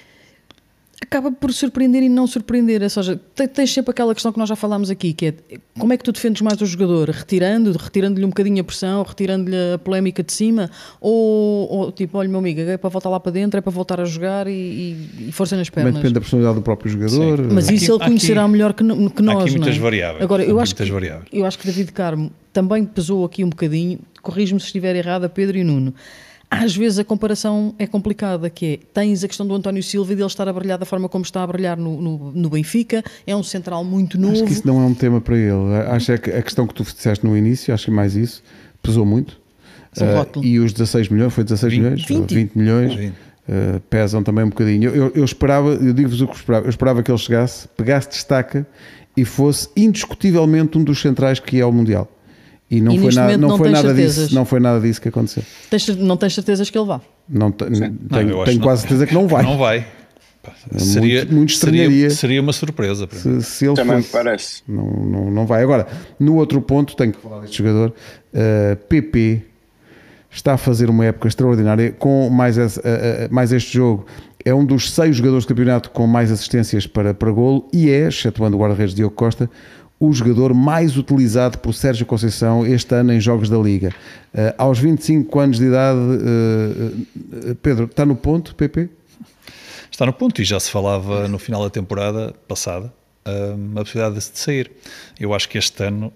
Acaba por surpreender e não surpreender, ou seja, te- tens sempre aquela questão que nós já falámos aqui, que é como é que tu defendes mais o jogador? Retirando, retirando-lhe um bocadinho a pressão, retirando-lhe a polémica de cima, ou, ou tipo, olha meu amigo, é para voltar lá para dentro, é para voltar a jogar e, e- e força nas Também pernas. depende da personalidade do próprio jogador. Sim. Mas Aqui- isso ele conhecerá aqui- melhor que, no- que há nós, aqui muitas não é? variáveis, Agora, eu há acho, muitas que, variáveis. eu acho que David Carmo também pesou aqui um bocadinho, corrijo-me se estiver errado, a Pedro e Nuno. Às vezes a comparação é complicada, que é, tens a questão do António Silva e dele estar a brilhar da forma como está a brilhar no, no, no Benfica, é um central muito novo. Acho que isso não é um tema para ele. Acho é que a questão que tu disseste no início, acho que mais isso, pesou muito. São Ah, rótulo. e os dezasseis milhões, foi dezasseis vinte. milhões? vinte. vinte milhões, vinte. ah, pesam também um bocadinho. Eu, eu esperava, eu digo-vos o que esperava, eu esperava que ele chegasse, pegasse destaca e fosse indiscutivelmente um dos centrais que é o Mundial. E não E foi neste nada, momento não não foi tens nada certezas. disso, não foi nada disso que aconteceu. Tens, não tens certezas que ele vá. Não, te- tenho, eu acho tenho que quase não. certeza que não vai. Não vai. Pá, muito- Seria, muito estranharia. seria, seria uma surpresa para mim. Se, se ele Também me fosse, parece. Não, não, não vai. Agora, no outro ponto, tenho que falar deste jogador. Uh, P P está a fazer uma época extraordinária com mais, esse, uh, uh, mais este jogo. É um dos seis jogadores do campeonato com mais assistências para, para golo e é, excetuando o guarda-redes Diogo Costa, o jogador mais utilizado por Sérgio Conceição este ano em jogos da Liga. Uh, aos vinte e cinco anos de idade, uh, uh, Pedro, está no ponto, P P? Está no ponto e já se falava no final da temporada passada hum, a possibilidade de sair. Eu acho que este ano,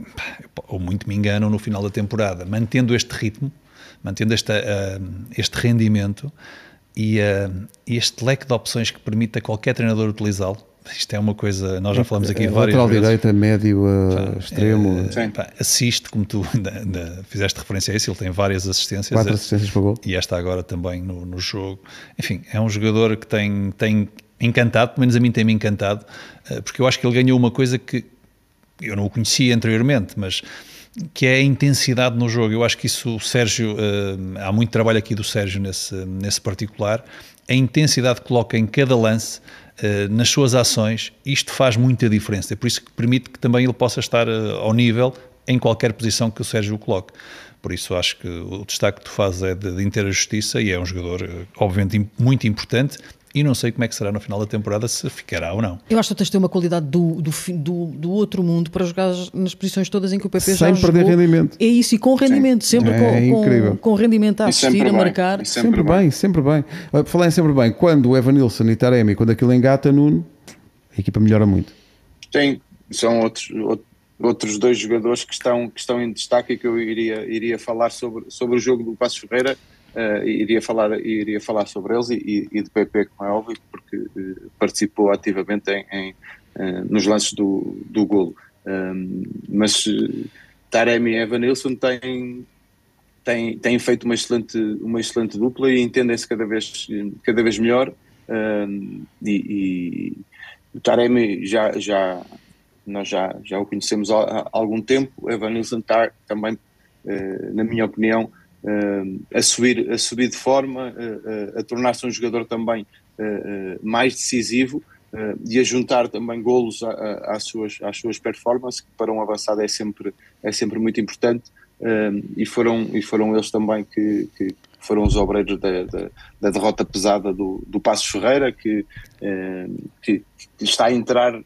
ou muito me engano, no final da temporada, mantendo este ritmo, mantendo esta, hum, este rendimento e hum, este leque de opções que permite a qualquer treinador utilizá-lo, isto é uma coisa, nós já falamos aqui É, várias lateral vezes. direita, médio, uh, extremo, É, Sim. pá, assiste, como tu ainda, ainda fizeste referência a isso, ele tem várias assistências. quatro assistências para gol. E esta agora também no, no jogo. Enfim, é um jogador que tem, tem encantado, pelo menos a mim tem-me encantado, porque eu acho que ele ganhou uma coisa que eu não o conhecia anteriormente, mas que é a intensidade no jogo. Eu acho que isso o Sérgio, há muito trabalho aqui do Sérgio nesse, nesse particular, a intensidade que coloca em cada lance, nas suas ações, isto faz muita diferença, é por isso que permite que também ele possa estar ao nível em qualquer posição que o Sérgio o coloque. Por isso acho que o destaque que tu fazes é de, de inteira justiça e é um jogador obviamente muito importante e não sei como é que será no final da temporada, se ficará ou não. Eu acho que tens de ter uma qualidade do, do, do, do outro mundo para jogar nas posições todas em que o P P sem já jogou. Sem perder rendimento. É isso, e com rendimento, Sim. sempre é com, com, com rendimento a assistir, a marcar. Bem, sempre, sempre bem, bem, sempre bem. Por falar em sempre bem, quando o Evanilson e Taremi, quando aquilo engata, Nuno, a equipa melhora muito. Tem, são outros, outros dois jogadores que estão, que estão em destaque e que eu iria, iria falar sobre, sobre o jogo do Passos Ferreira. Uh, iria, falar, iria falar sobre eles e, e de P P, como é óbvio, porque uh, participou ativamente em, em, uh, nos lances do, do golo. Um, mas uh, Taremi e Evanilson têm, têm, têm feito uma excelente, uma excelente dupla e entendem-se cada vez, cada vez melhor. Um, e, e o Taremi já, já, nós já, já o conhecemos há, há algum tempo. O Evanilson está também, uh, na minha opinião, Uh, a, subir, a subir de forma, uh, uh, a tornar-se um jogador também uh, uh, mais decisivo uh, e a juntar também golos a, a, às, suas, às suas performances, que para um avançado é sempre, é sempre muito importante, uh, e, foram, e foram eles também que, que foram os obreiros da, da, da derrota pesada do, do Passos Ferreira, que, uh, que, que está a entrar,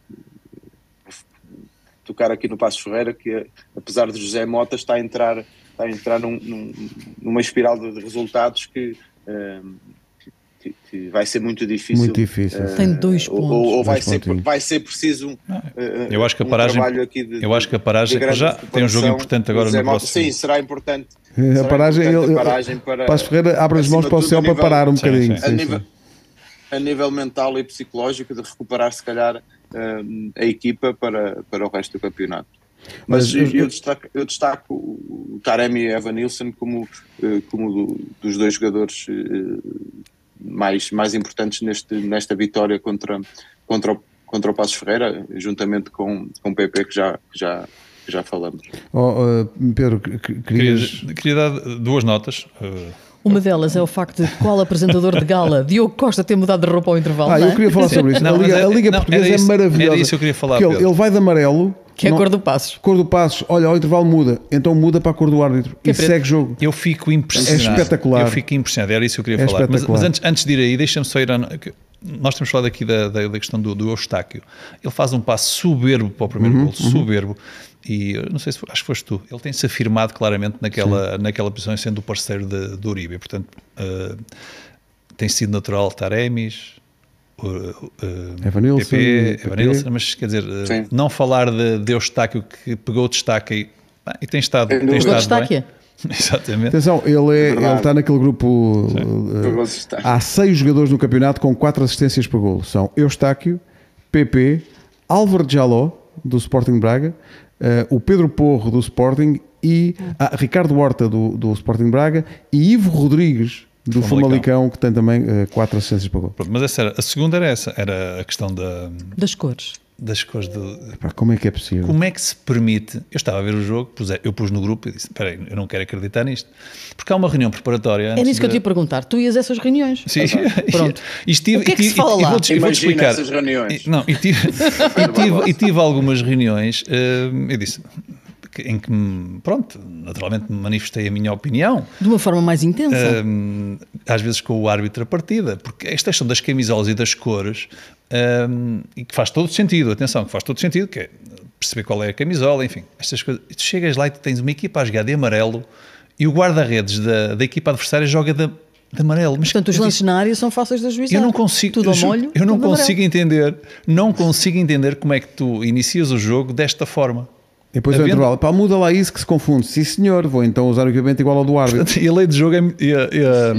tocar aqui no Passos Ferreira, que apesar de José Mota está a entrar a entrar num, num, numa espiral de resultados que, uh, que, que vai ser muito difícil. Muito difícil. Uh, Tem dois pontos. Ou, ou vai, dois ser, vai ser preciso um, uh, eu acho que a um paragem, trabalho aqui de, eu acho que a paragem já tem um jogo importante agora no próximo. Sim, será importante. A será paragem, importante ele, a paragem para, Passos Ferreira abre as mãos para o céu para parar um sim, bocadinho. sim. Sim, a, nível, sim. a nível mental e psicológico, de recuperar se calhar uh, a equipa para, para o resto do campeonato. Mas, Mas eu, destaco, eu destaco o Taremi e Evanilson como, como do, dos dois jogadores mais, mais importantes neste, nesta vitória contra, contra, o, contra o Passos Ferreira, juntamente com, com o P P, que já, que já, que já falamos. Oh, uh, Pedro, querias... queria, queria dar duas notas. Uh... Uma delas é o facto de qual apresentador de gala, Diogo Costa, ter mudado de roupa ao intervalo. Ah, não é? eu queria falar sobre isso. Não, a Liga, é, a Liga não, Portuguesa isso, é maravilhosa. Era isso que eu queria falar, ele, ele vai de amarelo, que é a não, cor do Passos. Cor do Passos, olha, ao intervalo muda, então muda para a cor do árbitro que e segue jogo. Eu fico impressionado. É espetacular. Eu fico impressionado, era isso que eu queria é falar. Mas, mas antes, antes de ir aí, deixa-me só ir a... Nós temos falado aqui da, da, da questão do, do Eustáquio. Ele faz um passo soberbo para o primeiro uhum, gol, uhum. soberbo. E não sei se acho que foste tu. Ele tem-se afirmado claramente naquela, naquela posição, sendo o parceiro de, de Uribe. Portanto, uh, tem sido natural Taremis, uh, uh, Evanilson, P P, Evanilson, mas quer dizer, uh, não falar de, de Eustáquio que pegou o destaque e, ah, e tem estado, tem estado destaque. bem. Exatamente. Atenção, ele, é, ele está naquele grupo. Uh, há seis jogadores no campeonato com quatro assistências por golo. São Eustáquio, P P, Álvaro Jaló, do Sporting Braga, uh, o Pedro Porro, do Sporting, e ah, Ricardo Horta, do, do Sporting Braga, e Ivo Rodrigues, do Famalicão, que tem também uh, quatro assistências por golo. Pronto, mas essa era, a segunda era essa, era a questão da, das cores. Das cores do... Epá, como é que é possível? Como é que se permite... Eu estava a ver o jogo, pus, eu pus no grupo e disse, espera aí, eu não quero acreditar nisto. Porque há uma reunião preparatória... É nisso de... que eu te ia perguntar. Tu ias a essas reuniões? Sim. Pronto. E estive, o que é que e, se fala e, lá? E vou-te, Imagina vou-te explicar. essas reuniões. E, não, e tive, e, tive, e tive algumas reuniões, uh, eu disse... em que, pronto, naturalmente me manifestei a minha opinião. De uma forma mais intensa. Um, às vezes com o árbitro a partida, porque esta questão das camisolas e das cores, um, e que faz todo sentido, atenção, que faz todo sentido, que é perceber qual é a camisola, enfim, estas coisas. E tu chegas lá e tu tens uma equipa a jogar de amarelo e o guarda-redes da, da equipa adversária joga de, de amarelo. Mas, portanto, os lances na área são fáceis de ajuizar. Eu não consigo, tudo ao molho, eu não tudo consigo entender, não consigo entender como é que tu inicias o jogo desta forma. E depois o intervalo, pá, muda lá isso que se confunde. Sim senhor, vou então usar o equipamento igual ao do árbitro. E a lei de jogo é, é, é,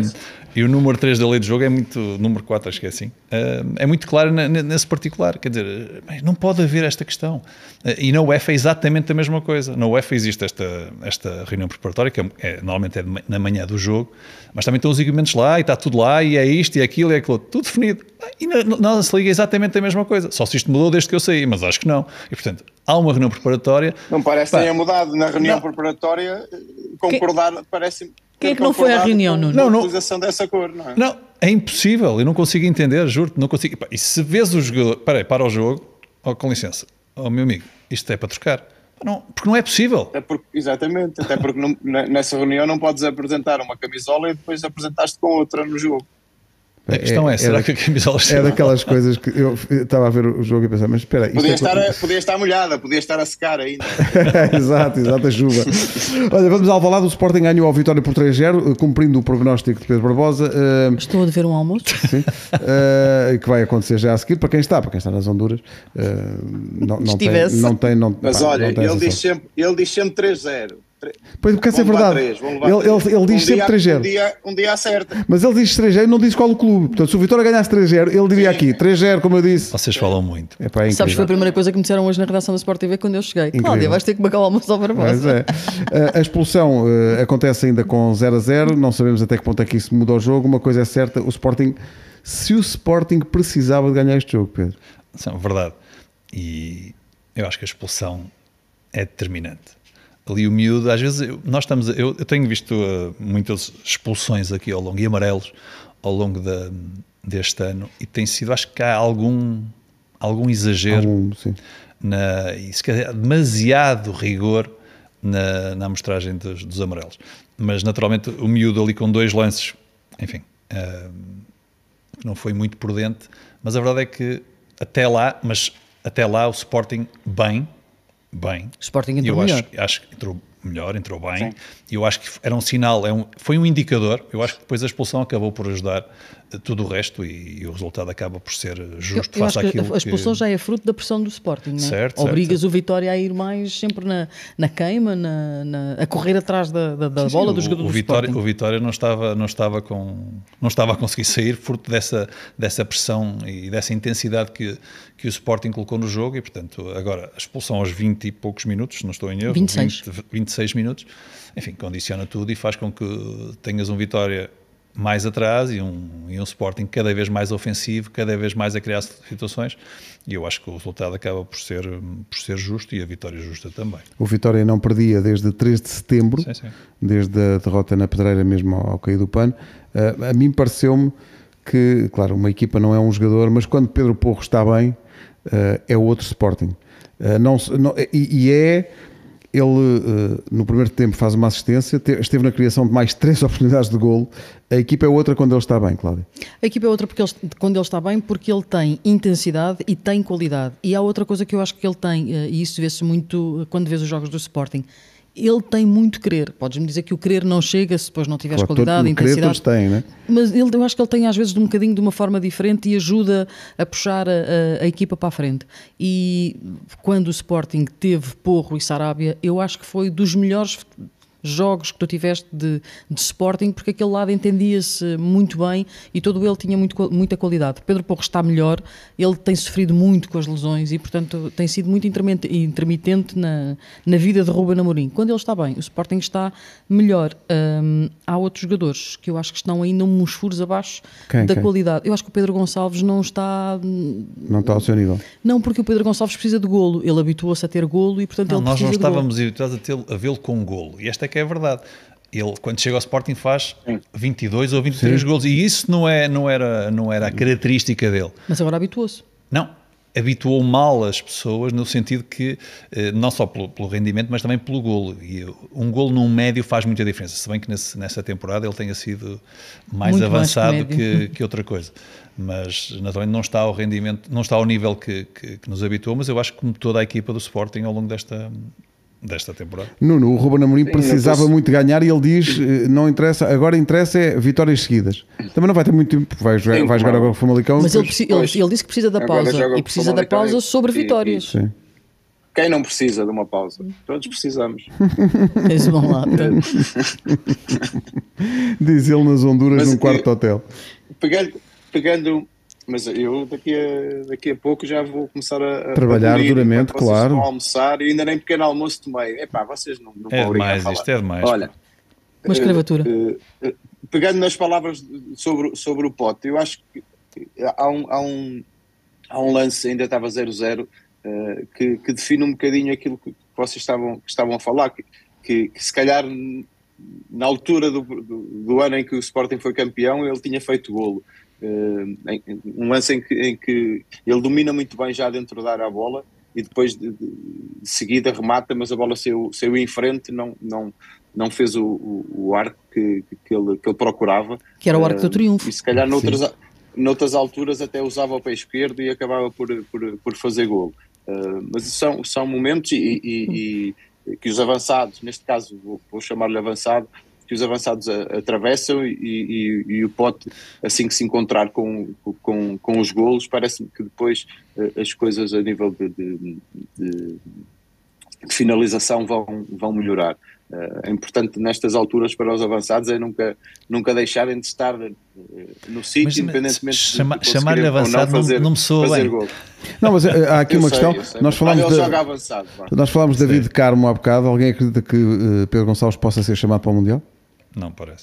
E o número três da lei do jogo é muito, número quatro, acho que é assim, é muito claro nesse particular, quer dizer, não pode haver esta questão. E na UEFA é exatamente a mesma coisa. Na UEFA existe esta, esta reunião preparatória, que é, normalmente é na manhã do jogo, mas também estão os equipamentos lá e está tudo lá, e é isto, e aquilo, e aquilo, tudo definido. E na, na nossa liga é exatamente a mesma coisa, só se isto mudou desde que eu saí, mas acho que não. E portanto, há uma reunião preparatória. Não parece que tenha mudado. Na reunião não. preparatória, concordar, que... parece... Quem é que não foi à reunião, Nuno? Não, não. Utilização dessa cor, não é? Não, é impossível, eu não consigo entender, juro-te, não consigo. E se vês o jogador, peraí, para o jogo, oh, com licença, oh, meu amigo, isto é para trocar. Não, porque não é possível. Até porque, exatamente, até porque não, nessa reunião não podes apresentar uma camisola e depois apresentaste com outra no jogo. A questão é, é será é, que a camisola está... É daquelas coisas que eu estava a ver o jogo e pensava, mas espera aí... Podia, é estar a, podia estar molhada, podia estar a secar ainda. Exato, exato, a chuva. Olha, vamos ao Alvalade, o Sporting ganhou a vitória por três a zero, cumprindo o prognóstico de Pedro Barbosa. Uh, Estou a dever um almoço. Sim, uh, que vai acontecer já a seguir, para quem está, para quem está nas Honduras. Uh, não, não, tem, não tem... Não, mas pá, olha, não tem ele, diz sempre, ele diz sempre três a zero. Pois, porque essa é verdade. Três, ele, ele, ele diz um sempre três a zero. Um dia, um dia acerta. Mas ele diz três a zero e não diz qual o clube. Portanto, se o Vitória ganhasse três a zero, ele diria Sim. aqui três a zero, como eu disse. Vocês falam muito. É, pá, é Sabes que foi a primeira coisa que me disseram hoje na redação da Sport T V quando eu cheguei. Incrível. Cláudia, vais ter que pagar o almoço ao Barbosa. É. A expulsão uh, acontece ainda com zero a zero. Não sabemos até que ponto é que isso muda o jogo. Uma coisa é certa, o Sporting... Se o Sporting precisava de ganhar este jogo, Pedro. Sim, verdade. E eu acho que a expulsão é determinante. Ali o miúdo, às vezes, eu, nós estamos, eu, eu tenho visto uh, muitas expulsões aqui ao longo, e amarelos, ao longo da, deste ano, e tem sido, acho que há algum, algum exagero, algum, sim. Na, e se calhar demasiado rigor na, na amostragem dos, dos amarelos. Mas, naturalmente, o miúdo ali com dois lances, enfim, uh, não foi muito prudente, mas a verdade é que até lá, mas até lá o Sporting bem, bem. O Sporting entrou eu melhor. Acho, acho que entrou melhor, entrou bem. E eu acho que era um sinal, é um, foi um indicador. Eu acho que depois a expulsão acabou por ajudar tudo o resto e, e o resultado acaba por ser justo eu, eu face àquilo. A expulsão que... já é fruto da pressão do Sporting, não é? Certo, Obrigas certo. o Vitória a ir mais sempre na, na queima, na, na, a correr atrás da, da, da sim, bola sim, do jogador o do Vitória, Sporting. O Vitória não estava, não, estava com, não estava a conseguir sair fruto dessa, dessa pressão e dessa intensidade que, que o Sporting colocou no jogo e, portanto, agora a expulsão aos vinte e poucos minutos, se não estou em erro, vinte e seis. vinte, vinte e seis minutos, enfim, condiciona tudo e faz com que tenhas um Vitória mais atrás e um, e um Sporting cada vez mais ofensivo, cada vez mais a criar situações e eu acho que o resultado acaba por ser, por ser justo e a vitória justa também. O Vitória não perdia desde três de setembro, sim, sim. desde a derrota na Pedreira mesmo ao, ao cair do pano. Uh, a mim pareceu-me que, claro, uma equipa não é um jogador, mas quando Pedro Porro está bem, uh, é outro Sporting. Uh, não, não, e, e é... Ele, uh, no primeiro tempo, faz uma assistência, te, esteve na criação de mais três oportunidades de golo. A equipa é outra quando ele está bem, Cláudia. A equipa é outra porque ele, quando ele está bem, porque ele tem intensidade e tem qualidade. E há outra coisa que eu acho que ele tem, uh, e isso vê-se muito quando vês os jogos do Sporting. Ele tem muito querer. Podes-me dizer que o querer não chega se depois não tiveres claro, qualidade, todo, intensidade. Têm, né? Mas ele, eu acho que ele tem às vezes de um bocadinho de uma forma diferente e ajuda a puxar a, a, a equipa para a frente. E quando o Sporting teve Porro e Sarabia, eu acho que foi dos melhores jogos que tu tiveste de, de Sporting, porque aquele lado entendia-se muito bem e todo ele tinha muito, muita qualidade. Pedro Porro está melhor, ele tem sofrido muito com as lesões e, portanto, tem sido muito intermitente na, na vida de Ruben Amorim. Quando ele está bem, o Sporting está melhor. Hum, há outros jogadores que eu acho que estão ainda uns furos abaixo quem, da quem? qualidade. Eu acho que o Pedro Gonçalves não está... Não está ao seu nível. Não, porque o Pedro Gonçalves precisa de golo. Ele habituou-se a ter golo e, portanto, não, ele nós precisa não de golo. Nós não estávamos habituados a, a vê-lo com golo. E esta é que é a verdade. Ele, quando chega ao Sporting, faz vinte e dois ou vinte e três Sim. golos. E isso não, é, não, era, não era a característica dele. Mas agora habituou-se. Não. Habituou mal as pessoas no sentido que, não só pelo, pelo rendimento, mas também pelo golo. E um golo num médio faz muita diferença. Se bem que nesse, nessa temporada ele tenha sido mais Muito avançado mais que, que, que outra coisa. Mas, naturalmente, não está ao rendimento, não está ao nível que, que, que nos habituou, mas eu acho que como toda a equipa do Sporting ao longo desta... desta temporada. Nuno, o Ruben Amorim precisava muito de ganhar e ele diz, não interessa, agora interessa é vitórias seguidas. Também não vai ter muito tempo, vai jogar, Sim, vai jogar agora com o Famalicão. Mas ele, ele, ele disse que precisa da pausa e precisa da pausa sobre vitórias. Sim. quem não precisa de uma pausa? Todos precisamos. Tens uma lata. Diz ele nas Honduras Mas num eu- quarto de hotel. Pegando, pegando mas eu daqui a, daqui a pouco já vou começar a, a Trabalhar abolir, duramente, enquanto vocês claro. estão a almoçar e ainda nem pequeno almoço tomei. Epá, vocês não, não É vão obrigar a demais falar. isto, é demais. Olha, Uma escravatura. eh, eh, pegando nas palavras sobre, sobre o Pote, eu acho que há um, há um, há um lance, ainda estava zero zero, eh, que, que define um bocadinho aquilo que vocês estavam, que estavam a falar, que, que, que se calhar na altura do, do, do ano em que o Sporting foi campeão, ele tinha feito golo. Uh, em, um lance em que, em que ele domina muito bem já dentro da área a bola e depois de, de, de seguida remata, mas a bola saiu, saiu em frente, não, não, não fez o, o, o arco que, que, ele, que ele procurava. Que era o arco Uh, do triunfo. E se calhar noutras, noutras alturas até usava o pé esquerdo e acabava por, por, por fazer golo. Uh, mas são, são momentos e, e, e que os avançados, neste caso vou, vou chamar-lhe avançado, que os avançados a, atravessam e, e, e o Pote, assim que se encontrar com, com, com os golos, parece-me que depois uh, as coisas a nível de, de, de, de finalização vão, vão melhorar. Uh, é importante nestas alturas para os avançados é nunca, nunca deixarem de estar uh, no sítio, Mas, independentemente chama- de, de chamar-lhe conseguirem ou avançado não- fazer, não me soa fazer bem. golo. Não, mas eh, há aqui Eu uma sei, questão. eu sei. Nós falámos, Olha, ele de, joga avançado. vá. nós falámos de David Sim. Carmo há bocado. Alguém acredita que eh, Pedro Gonçalves possa ser chamado para o Mundial? Não parece.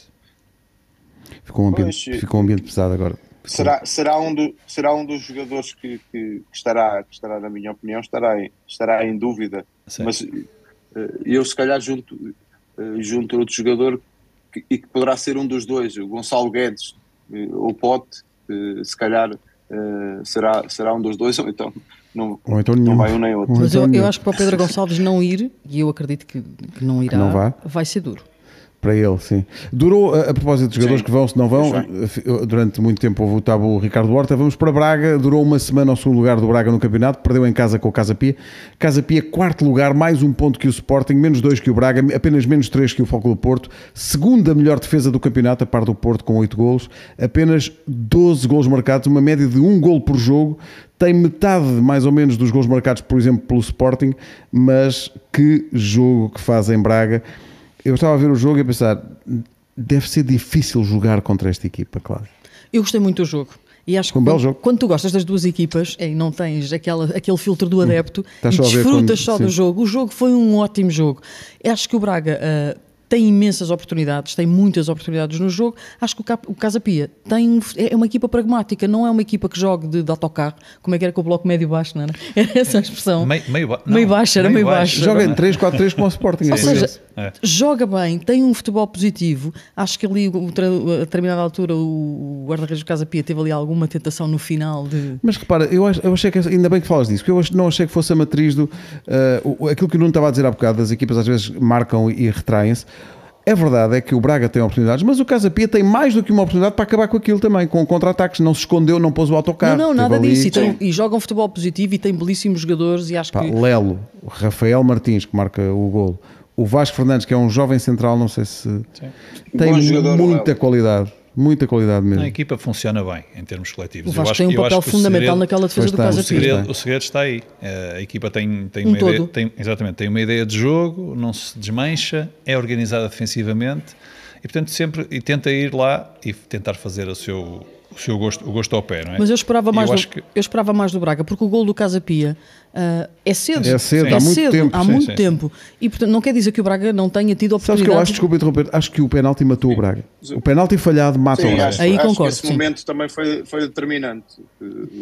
Ficou um ambiente, Pois, ficou um ambiente pesado agora. Será, será, um do, será um dos jogadores que, que, que estará, que estará, na minha opinião, estará em, estará em dúvida. Sim. Mas eh, eu, se calhar, junto, eh, junto a outro jogador que, e que poderá ser um dos dois, o Gonçalo Guedes eh, ou Pote, eh, se calhar eh, será, será um dos dois, ou então não, Ou então não nenhum. vai um nem outro. Ou Mas então eu, eu nenhum. acho que para o Pedro Gonçalves não ir, e eu acredito que, que não irá, não vá. vai ser duro. Para ele, sim. Durou, a, a propósito de jogadores Sim. que vão, se não vão, Pois eh, durante muito tempo houve o tabu Ricardo Horta. Vamos para Braga, durou uma semana ao segundo lugar do Braga no campeonato, perdeu em casa com o Casa Pia. Casa Pia, quarto lugar, mais um ponto que o Sporting, menos dois que o Braga, apenas menos três que o Foco do Porto. Segunda melhor defesa do campeonato, a par do Porto, com oito golos. Apenas doze golos marcados, uma média de um golo por jogo. Tem metade, mais ou menos, dos golos marcados, por exemplo, pelo Sporting. Mas que jogo que faz em Braga. Eu estava a ver o jogo e a pensar, deve ser difícil jogar contra esta equipa, claro. Eu gostei muito do jogo. E acho que Um belo quando, jogo. quando tu gostas das duas equipas e não tens aquela, aquele filtro do adepto Estás e só a ver desfrutas quando- só do sim. jogo, o jogo foi um ótimo jogo. Eu acho que o Braga ah, tem imensas oportunidades, tem muitas oportunidades no jogo. Acho que o, Cap- o Casa Pia tem, um- é uma equipa pragmática, não é uma equipa que jogue de, de autocarro, como é que era com o bloco médio-baixo, não era? Era essa a expressão. Meio, meio, ba- Meio não, baixo, era meio baixo. Joga em três quatro três com o Sporting. Ou é seja, isso. É. joga bem, tem um futebol positivo. Acho que ali, o tra- a determinada altura, o guarda-redes do Casa Pia teve ali alguma tentação no final de. Mas repara, eu, ach- eu achei que, ainda bem que falas disso, porque eu ach- não achei que fosse a matriz do. eh, o- aquilo que o Nuno estava a dizer há bocado, das equipas às vezes marcam e, e retraem-se. A verdade é que o Braga tem oportunidades, mas o Casa Pia tem mais do que uma oportunidade para acabar com aquilo também, com contra-ataques. Não se escondeu, não pôs o autocarro. Não, não, Teve nada ali- disso. E, tem- e joga um futebol positivo e tem belíssimos jogadores. E acho Pá, que. Lelo, o Rafael Martins, que marca o golo. O Vasco Fernandes, que é um jovem central, não sei se. Tem Bom jogador, muita Lelo. qualidade. Muita qualidade mesmo. A equipa funciona bem em termos coletivos. O Eu Vasco acho- tem um eu papel acho que o fundamental segredo- naquela defesa Pois do está, Casa o O Pia. segredo, o segredo está aí. Eh, A equipa tem, tem Um uma todo. ideia, tem, exatamente, tem uma ideia de jogo, não se desmancha, é organizada defensivamente e, portanto, sempre e tenta ir lá e tentar fazer o seu, o seu gosto, o gosto ao pé, não é? Mas eu esperava, E mais eu do, acho que- eu esperava mais do Braga, porque o gol do Casa Pia ah, é cedo. É cedo, Sim. há muito cedo, tempo. Há sim. muito sim, sim. tempo. E, portanto, não quer dizer que o Braga não tenha tido Sabes que oportunidade. eu acho, desculpa interromper, acho que o penalti matou o Braga. O penalti falhado mata o Sim, Braga. acho, Aí acho concordo, que esse sim. momento também foi, foi determinante. O,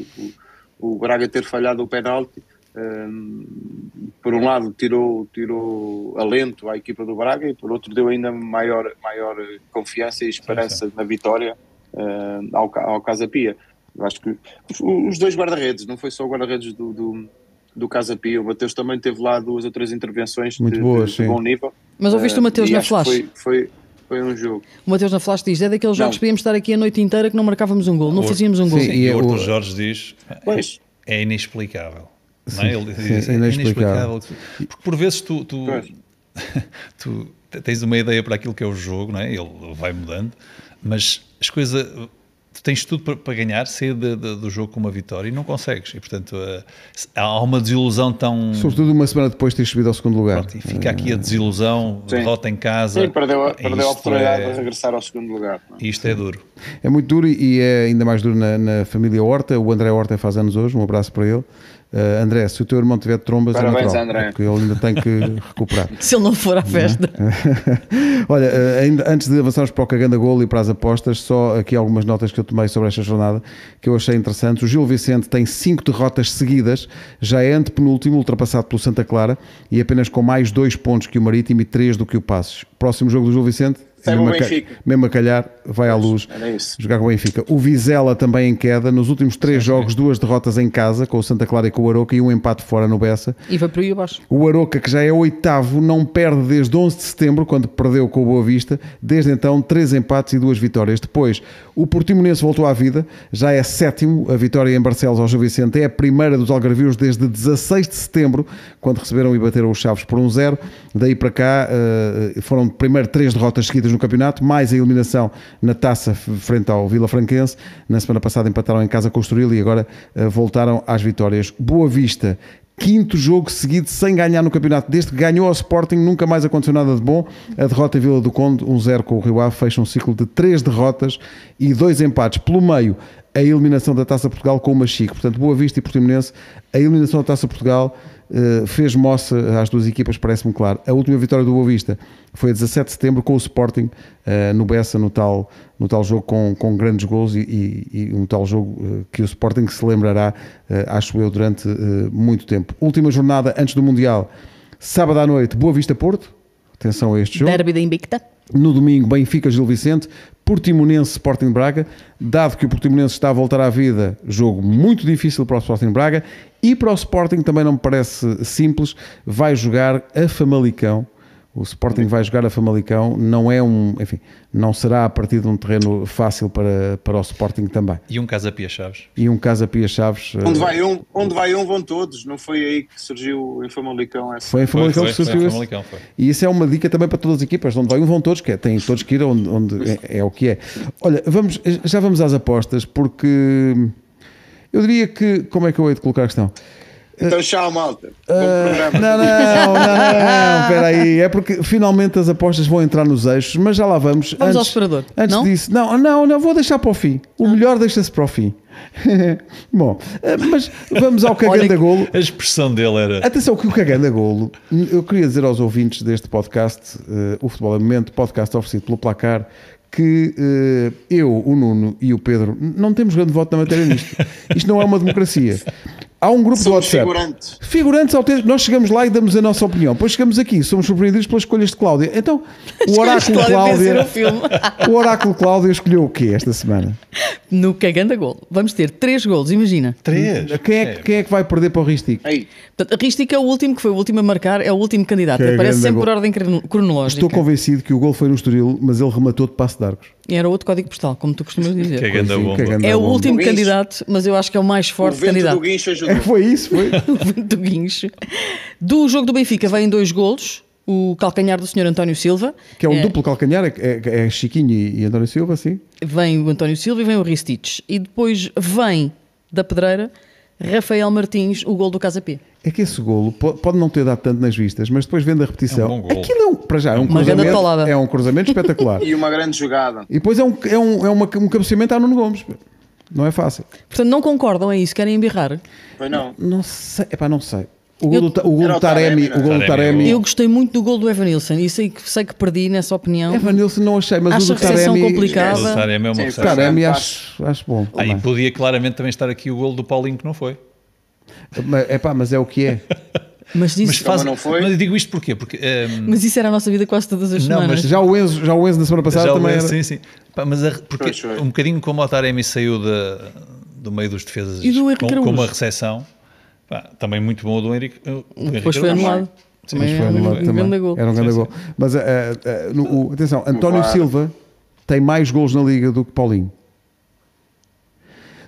o- o Braga ter falhado o penalti, hum, por um lado tirou, tirou alento à equipa do Braga e por outro deu ainda maior, maior confiança e esperança na vitória hum, ao, Ca- ao Casa Pia. Eu acho que os, os dois guarda-redes, não foi só o guarda-redes do, do, do Casa Pia, o Mateus também teve lá duas ou três intervenções Muito de, boas, de, de sim. bom nível. Mas ouviste o Hum, Mateus e na acho que flash? Foi, foi, foi um jogo. O Mateus na flash diz: é daqueles jogos Não. que podíamos estar aqui a noite inteira que não marcávamos um gol, não O- fazíamos um gol. Sim, E, E é o Arthur o- Jorge diz Pois. é inexplicável. Não Sim, é? Ele sim, diz, é é inexplicável. inexplicável. Porque por vezes tu, tu, Pois. tu tens uma ideia para aquilo que é o jogo, não é? Ele vai mudando, mas as coisas tu tens tudo para, para ganhar, sair de, de, do jogo com uma vitória e não consegues. E, portanto, uh, há uma desilusão tão... Sobretudo uma semana depois de ter subido ao segundo lugar. Pronto, e fica aqui a desilusão, Sim. derrota em casa. Sim, perdeu, a- perdeu a Isto oportunidade é- de regressar ao segundo lugar. não é? Isto é duro. É muito duro e é ainda mais duro na, na família Horta. O André Horta faz anos hoje, um abraço para ele. Uh, André, se o teu irmão tiver trombas, Parabéns, é natural, André. porque ele ainda tem que recuperar. Se ele não for à festa. Olha, uh, ainda antes de avançarmos para o Caganda Golo e para as apostas, só aqui algumas notas que eu tomei sobre esta jornada que eu achei interessantes. O Gil Vicente tem cinco derrotas seguidas, já é antepenúltimo, ultrapassado pelo Santa Clara e apenas com mais dois pontos que o Marítimo e três do que o Passos. Próximo jogo do Gil Vicente, Segue o mesmo a, ca- Benfica. mesmo a calhar, vai à luz Era isso. jogar com o Benfica. O Vizela também em queda, nos últimos três jogos, duas derrotas em casa, com o Santa Clara e com o Aroca e um empate fora no Bessa. E vai por aí abaixo. O Aroca, que já é oitavo, não perde desde onze de setembro, quando perdeu com o Boa Vista. Desde então, três empates e duas vitórias. Depois, o Portimonense voltou à vida, já é sétimo. A vitória em Barcelos ao Gil Vicente é a primeira dos algarvios desde dezasseis de setembro, quando receberam e bateram os Chaves por um zero. Daí para cá, eh, foram primeiro três derrotas seguidas no campeonato, mais a eliminação na taça frente ao Vila Franquense. Na semana passada empataram em casa com o Estoril e agora eh, voltaram às vitórias. Boa Vista, quinto jogo seguido sem ganhar no campeonato. Desde que ganhou ao Sporting nunca mais aconteceu nada de bom. A derrota em Vila do Conde, um zero com o Rio Ave, fecha um ciclo de três derrotas e dois empates. Pelo meio, a eliminação da Taça Portugal com o Machico. Portanto, Boa Vista e Portimonense, a eliminação da Taça Portugal uh, fez moça às duas equipas, parece-me claro. A última vitória do Boa Vista foi a dezassete de setembro com o Sporting uh, no Bessa, no tal, no tal jogo com, com grandes gols e, e, e um tal jogo uh, que o Sporting se lembrará, uh, acho eu, durante uh, muito tempo. Última jornada antes do Mundial, sábado à noite, Boa Vista-Porto. Atenção a este jogo. Derby da Invicta. No domingo, Benfica, Gil Vicente, Portimonense, Sporting Braga. Dado que o Portimonense está a voltar à vida, jogo muito difícil para o Sporting Braga e para o Sporting também não me parece simples, vai jogar a Famalicão. O Sporting vai jogar a Famalicão, não é um, enfim, não será a partir de um terreno fácil para, para o Sporting também. E um Casa Pia Chaves. E um Casa Pia Chaves. Onde uh, vai um, onde vai um vão todos. Não foi aí que surgiu em Famalicão essa. Foi em Famalicão Foi, que foi, surgiu foi em esse. Famalicão, foi. E isso é uma dica também para todas as equipas, onde vai um vão todos, que é, têm todos que ir onde, onde é, é o que é. Olha, vamos, já vamos às apostas, porque eu diria que, como é que eu hei de colocar a questão? Então, tchau, malta. Bom Uh, programa. não, não, não, não, espera aí, é porque finalmente as apostas vão entrar nos eixos, mas já lá vamos. Vamos antes, ao separador, Antes não? disso, não, não, não, vou deixar para o fim. O melhor deixa-se para o fim. Bom, uh, mas vamos ao Olha cagando que- a golo. A expressão dele era... Atenção que o Cagando a Golo, eu queria dizer aos ouvintes deste podcast, uh, o Futebol é Momento, podcast oferecido pelo Placar, que uh, eu, o Nuno e o Pedro não temos grande voto na matéria nisto. Isto não é uma democracia. Há um grupo Somos do WhatsApp. figurantes. Figurantes autênticos. Nós chegamos lá e damos a nossa opinião. Depois chegamos aqui, somos surpreendidos pelas escolhas de Cláudia. Então, o Oráculo Cláudia vencer Cláudia, o filme. o Oráculo Cláudia escolheu o quê esta semana? No Caganda Golo. Vamos ter três golos, imagina. Três. Quem é, que- quem é que vai perder para o Ristico? Aí, Portanto, a Ristic é o último, que foi o último a marcar, é o último candidato. Caganda Aparece sempre Golo. por ordem crono- cronológica. Estou convencido que o gol foi no Estoril, mas ele rematou de passo de arcos. E era outro código postal, como tu costumas dizer. Que é ganda Sim, bomba. cagando É a o bomba. último O Guincho. candidato, mas eu acho que é o mais o forte vento candidato. do guincho É ajudou. que foi isso, foi? O vento do guincho. Do jogo do Benfica vêm dois golos. O calcanhar do senhor António Silva. Que é um duplo calcanhar, é, é, é Chiquinho e, e António Silva, sim. Vem o António Silva e vem o Ristich. E depois vem da Pedreira Rafael Martins, o gol do Casa P. É que esse golo po- pode não ter dado tanto nas vistas, mas depois vendo a repetição, É um bom golo. aquilo é um, para já, é um Uma grande cruzamento, tolada. é um cruzamento espetacular. E uma grande jogada. E depois é um, é um, é uma, um cabeceamento a Nuno Gomes. Não é fácil. Portanto, não concordam é isso, querem embirrar. Foi não. Não sei, epá, não sei. O Eu- gol do, Ta- o gol Era do o Taremi, Taremi, não o é? gol do Taremi, Taremi. Eu gostei muito do gol do Evanilson e sei que, sei que perdi nessa opinião. Evanilson não achei, mas Acho o a do recepção Taremi. complicada. O Taremi é uma Sim, opção. foi. Taremi Grande acho, acho bom. Ah, e também. podia claramente também estar aqui o golo do Paulinho que não foi. Mas, epá, mas é o que é. Mas, isso, Mas, faz, não foi? mas eu digo isto porquê? Porque ehm, mas isso era a nossa vida quase todas as Não, semanas. mas Já o Enzo, já o Enzo da semana passada já o também Enzo, era. sim, sim. Pá, mas a- porque Pois foi. um bocadinho como o Taremi saiu da, do meio dos defesas E do Henrique com, com Araújo? uma recepção, pá, também muito bom o do Henrique. o do Henrique Depois foi Araújo. anulado. Sim, Também Mas foi é um anulado também. grande gol. Era um grande Sim, gol. Mas, ah, ah, no- o- atenção, António V A R. Silva tem mais golos na Liga do que Paulinho.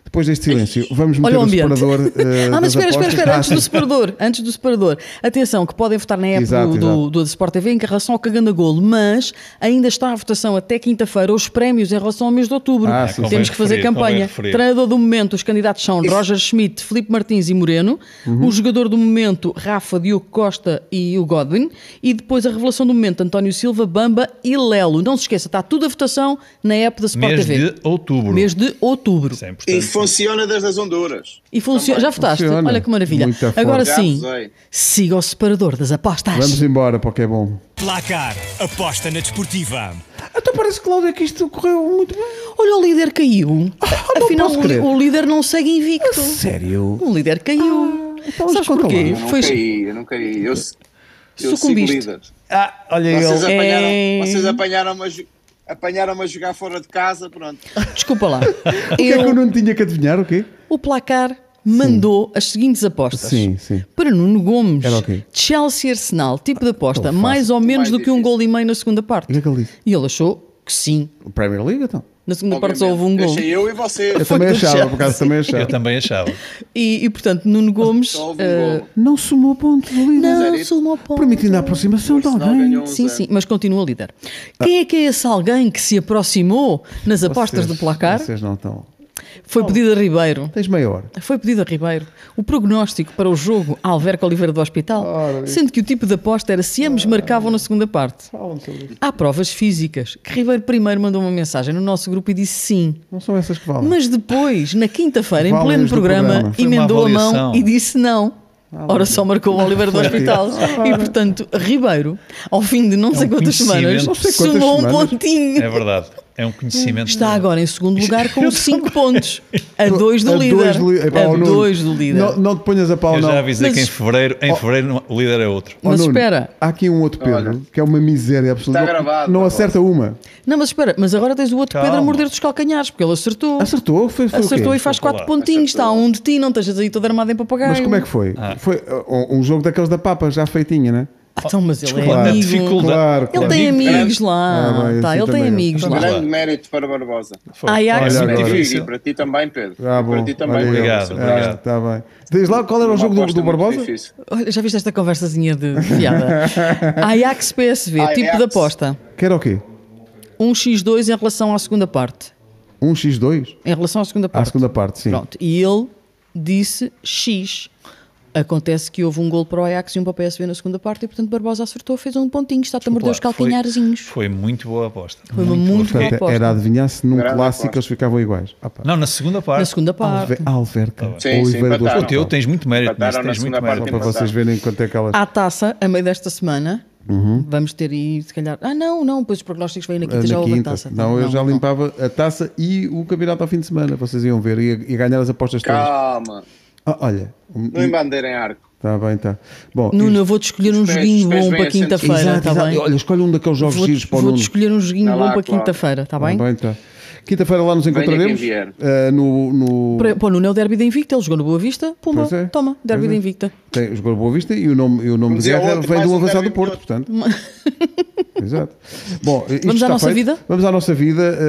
Depois deste silêncio, vamos meter Olha o o ambiente. separador. Uh, Ah, mas das espera, espera, apostas. espera, Ah, antes sim. do separador, antes do separador. Atenção, que podem votar na app Exato, do, do, exato. do Sport T V em relação ao Cagando a Golo, mas ainda está a votação até quinta-feira, os prémios em relação ao mês de outubro. Ah, sim, sim. Temos que fazer Convém referir, campanha. convém referir. Treinador do momento, os candidatos são Roger Schmidt, Filipe Martins e Moreno. Uhum. O jogador do momento, Rafa, Diogo Costa e o Godwin. E depois a revelação do momento, António Silva, Bamba e Lelo. Não se esqueça, está tudo a votação na app da Sport Mês T V. de outubro. Mês de outubro. Isso é E importante. funciona desde as Honduras. E funciona. Já votaste? Funciona. Olha que maravilha. Muito forte. Agora Já sim, usei. siga o separador das apostas. Vamos embora para o que é bom. Placar, aposta na desportiva. Então parece, Cláudia, que isto correu muito bem. Olha, o líder caiu. não Afinal, posso o, crer. o líder não segue invicto. Sério? O líder caiu. então Sabes conta porquê? lá. Eu não Foi... caí, eu não caí. Eu, eu sigo Sucumbiste. líder. Ah, olha Vocês ele. apanharam, É. vocês apanharam-me a, ju- apanharam-me a jogar fora de casa, pronto. Desculpa lá. O que é que eu não tinha que adivinhar? O quê? O placar mandou as seguintes apostas. Sim, sim. Para Nuno Gomes, Era o quê? Chelsea Arsenal, tipo de aposta, Então, mais ou menos mais do que um difícil. gol e meio na segunda parte. O que é que ele disse? E ele achou que sim. O Premier League, então? Na segunda parte só houve um Obviamente. gol. Deixei eu e vocês. Eu Foi também do achava, Chelsea. por acaso também achava. Eu também achava. E, e, portanto, Nuno Gomes Só houve um eh, gol. Não somou pontos do líder. não Zerito. somou ponto. Permitindo a aproximação de Arsenal alguém. ganhou um Sim, zero. sim, mas continua líder. Quem é que é esse alguém que se aproximou nas apostas Vocês- do placar? Vocês não estão. Foi pedido a Ribeiro. Tens meia hora. Foi pedido a Ribeiro o prognóstico para o jogo Alverca Oliveira do Hospital, Ora, sendo que o tipo de aposta era se ambos marcavam na segunda parte. Fala-me sobre isso. Há provas físicas que Ribeiro primeiro mandou uma mensagem no nosso grupo e disse sim. Não são essas que valem. Mas depois, na quinta-feira, em Valem pleno as do programa, programa. Foi uma emendou a mão avaliação. e disse não. Ora, só marcou o Oliveira do Hospital. E, portanto, Ribeiro, ao fim de não sei um quantas semanas, conhecimento. Não sei quantas somou um semanas. pontinho. É verdade. É um conhecimento. Está agora em segundo lugar com cinco pontos. A dois do A líder. dois do li- Epá, ó, A Nuno, dois do líder. Não, não te ponhas a pau, Eu não. já avisei Mas- que em fevereiro, em fevereiro o líder é outro. Ó, Mas Nuno, espera. Há aqui um outro Pedro, Olha. que é uma miséria absoluta. Está gravado, Não tá acerta uma. Não, mas espera, mas agora tens o outro Calma. Pedro a morder dos calcanhares, porque ele acertou. Acertou? Foi, foi o Acertou quê? e faz Desculpa quatro lá. pontinhos. Está a um de ti, não estejas aí todo armado em papagaio. Mas como é que foi? Ah. Foi uh, um jogo daqueles da Papa, já feitinha, né? Ah, então, mas ele Desculpa, é a amigo. dificuldade. Claro, Ele claro. tem Amigo amigos lá. Ah, bem, tá, assim ele tem também. amigos Vamos lá. lá. Grande mérito para Barbosa. Foi. Ajax. Olha É muito agora. difícil. E para ti também, Pedro. Ah, E bom. para ti também, Olha aí. Obrigado, Pedro. obrigado. Ah, está bem. Diz lá qual era o Uma jogo do, aposta do muito Barbosa? difícil. Olha, já viste esta conversazinha de fiada? Ajax P S V, Ajax. tipo de aposta. Que era o quê? um a dois em relação à segunda parte. um a dois? Em relação à segunda À parte. segunda parte, sim. Pronto. E ele disse X. Acontece que houve um gol para o Ajax e um para o P S V na segunda parte e, portanto, Barbosa acertou, fez um pontinho, está-te a morder os Claro, foi- calcanharzinhos. Foi muito boa aposta. Foi uma muito boa Portanto, aposta. era adivinhar se num Grande clássico aposta. eles ficavam iguais. Ah, pá. Não, na segunda parte. Na segunda parte. Alve- Alverca. Sim, sim, Oliveira do empataram. O teu tens muito mérito nisso, Empataram na tens muito segunda mérito. Só parte. para vocês verem quanto é que elas. À taça, a meio desta semana, Uhum. vamos ter aí, se calhar. Ah, não, não, pois os prognósticos vêm na quinta, Na já houve a quinta. taça. Não, eu já limpava a taça e o campeonato ao fim de semana. Vocês iam ver e, e ganhar as apostas todas. Calma. Ah, olha. Não embandeirem arco. Está bem, está. Bom, Nuno, isto- eu vou-te escolher um Os pés- joguinho os pés bom bem para quinta-feira, Exato, está exato. bem? Olha, escolhe um daqueles jogos giros Vou-te para o vou Nuno. escolher um joguinho Tá bom lá, para claro. quinta-feira, está Está bem? bem, está. Quinta-feira lá nos Venha quem encontraremos. vier. ah, no, no... Para- Pô, o Nuno é o derby da Invicta, ele jogou no Boa Vista, pumba, Pois é. toma, derby Pois da é. Invicta. Tem, jogou Boa Vista e o nome, e o nome Vamos de dizer guerra outro, vem mais do um avançado do derby Porto, outro. portanto. Exato. Bom, isto Vamos à está nossa feito. vida? Vamos à nossa vida.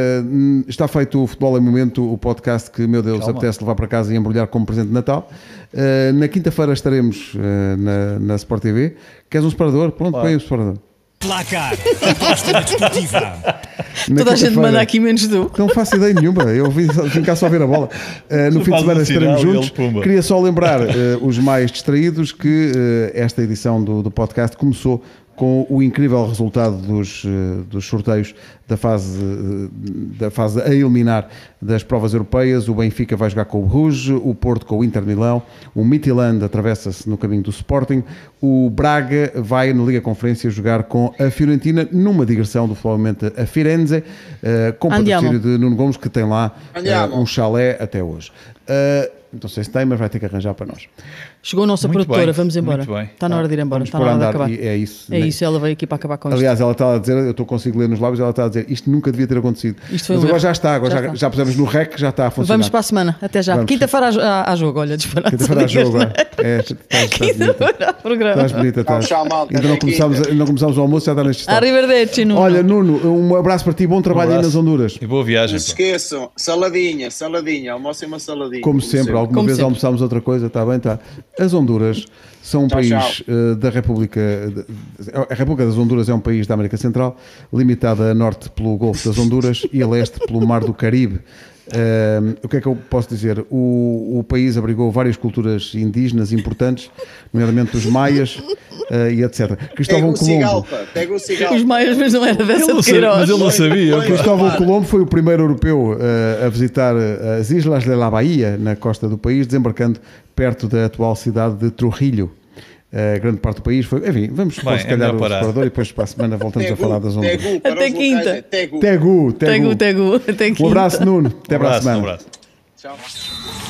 Uh, está feito o Futebol em Momento, o podcast que, meu Deus, Calma. apetece levar para casa e embrulhar como presente de Natal. Uh, na quinta-feira estaremos uh, na, na Sport T V. Queres um separador? Pronto, Claro. põe o separador. Placar, aposta na desportiva. Na Toda a gente quinta-feira- manda aqui menos tu. Não faço ideia nenhuma, eu vim, vim cá só ver a bola. Uh, no Tu fim de fazes semana um estaremos sinal e juntos. ele pumba. Queria só lembrar uh, os mais distraídos que uh, esta edição do, do podcast começou com o incrível resultado dos, uh, dos sorteios da fase, uh, da fase a eliminar das provas europeias. O Benfica vai jogar com o Bruges, o Porto com o Inter Milão, o Midtjylland atravessa-se no caminho do Sporting, o Braga vai na Liga Conferência jogar com a Fiorentina numa digressão do Futebol a Firenze, uh, com Andiamo. patrocínio de Nuno Gomes, que tem lá uh, Andiamo. um chalé até hoje. Uh, Não sei se tem, mas vai ter que arranjar para nós. Chegou a nossa Muito produtora, bem, vamos embora. muito bem. Está na hora de ir embora, Vamos está pôr na a hora de andar, acabar. e é isso. É né? isso, ela veio aqui para acabar com isto. Aliás, ela está a dizer, eu estou consigo ler nos lábios, ela está a dizer, isto nunca devia ter acontecido. Isto foi Mas um agora erro. já está, agora Já já, está. já pusemos no rec, já está a funcionar. Vamos para a semana, até já. Vamos. Quinta-feira há, há jogo, olha, disparado. Quinta-feira há jogo, é, estás, estás bonita. Quinta-feira há programa. Estás bonita, estás. Tchau, malta, Ainda não até começámos, quinta. ainda não começámos o almoço, já está neste estado. Arrivederci, Nuno. Olha, Nuno, um abraço para ti, bom trabalho Um aí abraço. nas Honduras. E boa viagem. Não se pá. esqueçam, saladinha, saladinha, almocem uma saladinha. Como sempre, alguma Como vez sempre. almoçámos outra coisa, está bem, está. As Honduras são um Tchau, país tchau. eh, da República. de- A República das Honduras é um país da América Central, limitada a norte pelo Golfo das Honduras e a leste pelo Mar do Caribe. Eh, o que é que eu posso dizer? O, o país abrigou várias culturas indígenas importantes, nomeadamente os maias eh, e etcétera. Pega Cristóvão o Colombo. cigalpa, pega o cigalpa. Os maias, mas não era Ele dessa não de sabia, Queiroz. mas ele não sabia. Pois. Cristóvão Claro. Colombo foi o primeiro europeu eh, a visitar eh, as Islas de la Bahia, na costa do país, desembarcando perto da atual cidade de Trujillo. A grande parte do país foi. Enfim, vamos pôr Bem, se é calhar melhor o parar. separador e depois para a semana voltamos a falar das ondas. Tegu, para Até os locais quinta. é Tegu. Tegu, Tegu, Tegu. tegu, até quinta. Um abraço, Nuno. Até Um para a abraço, um semana. abraço. Tchau.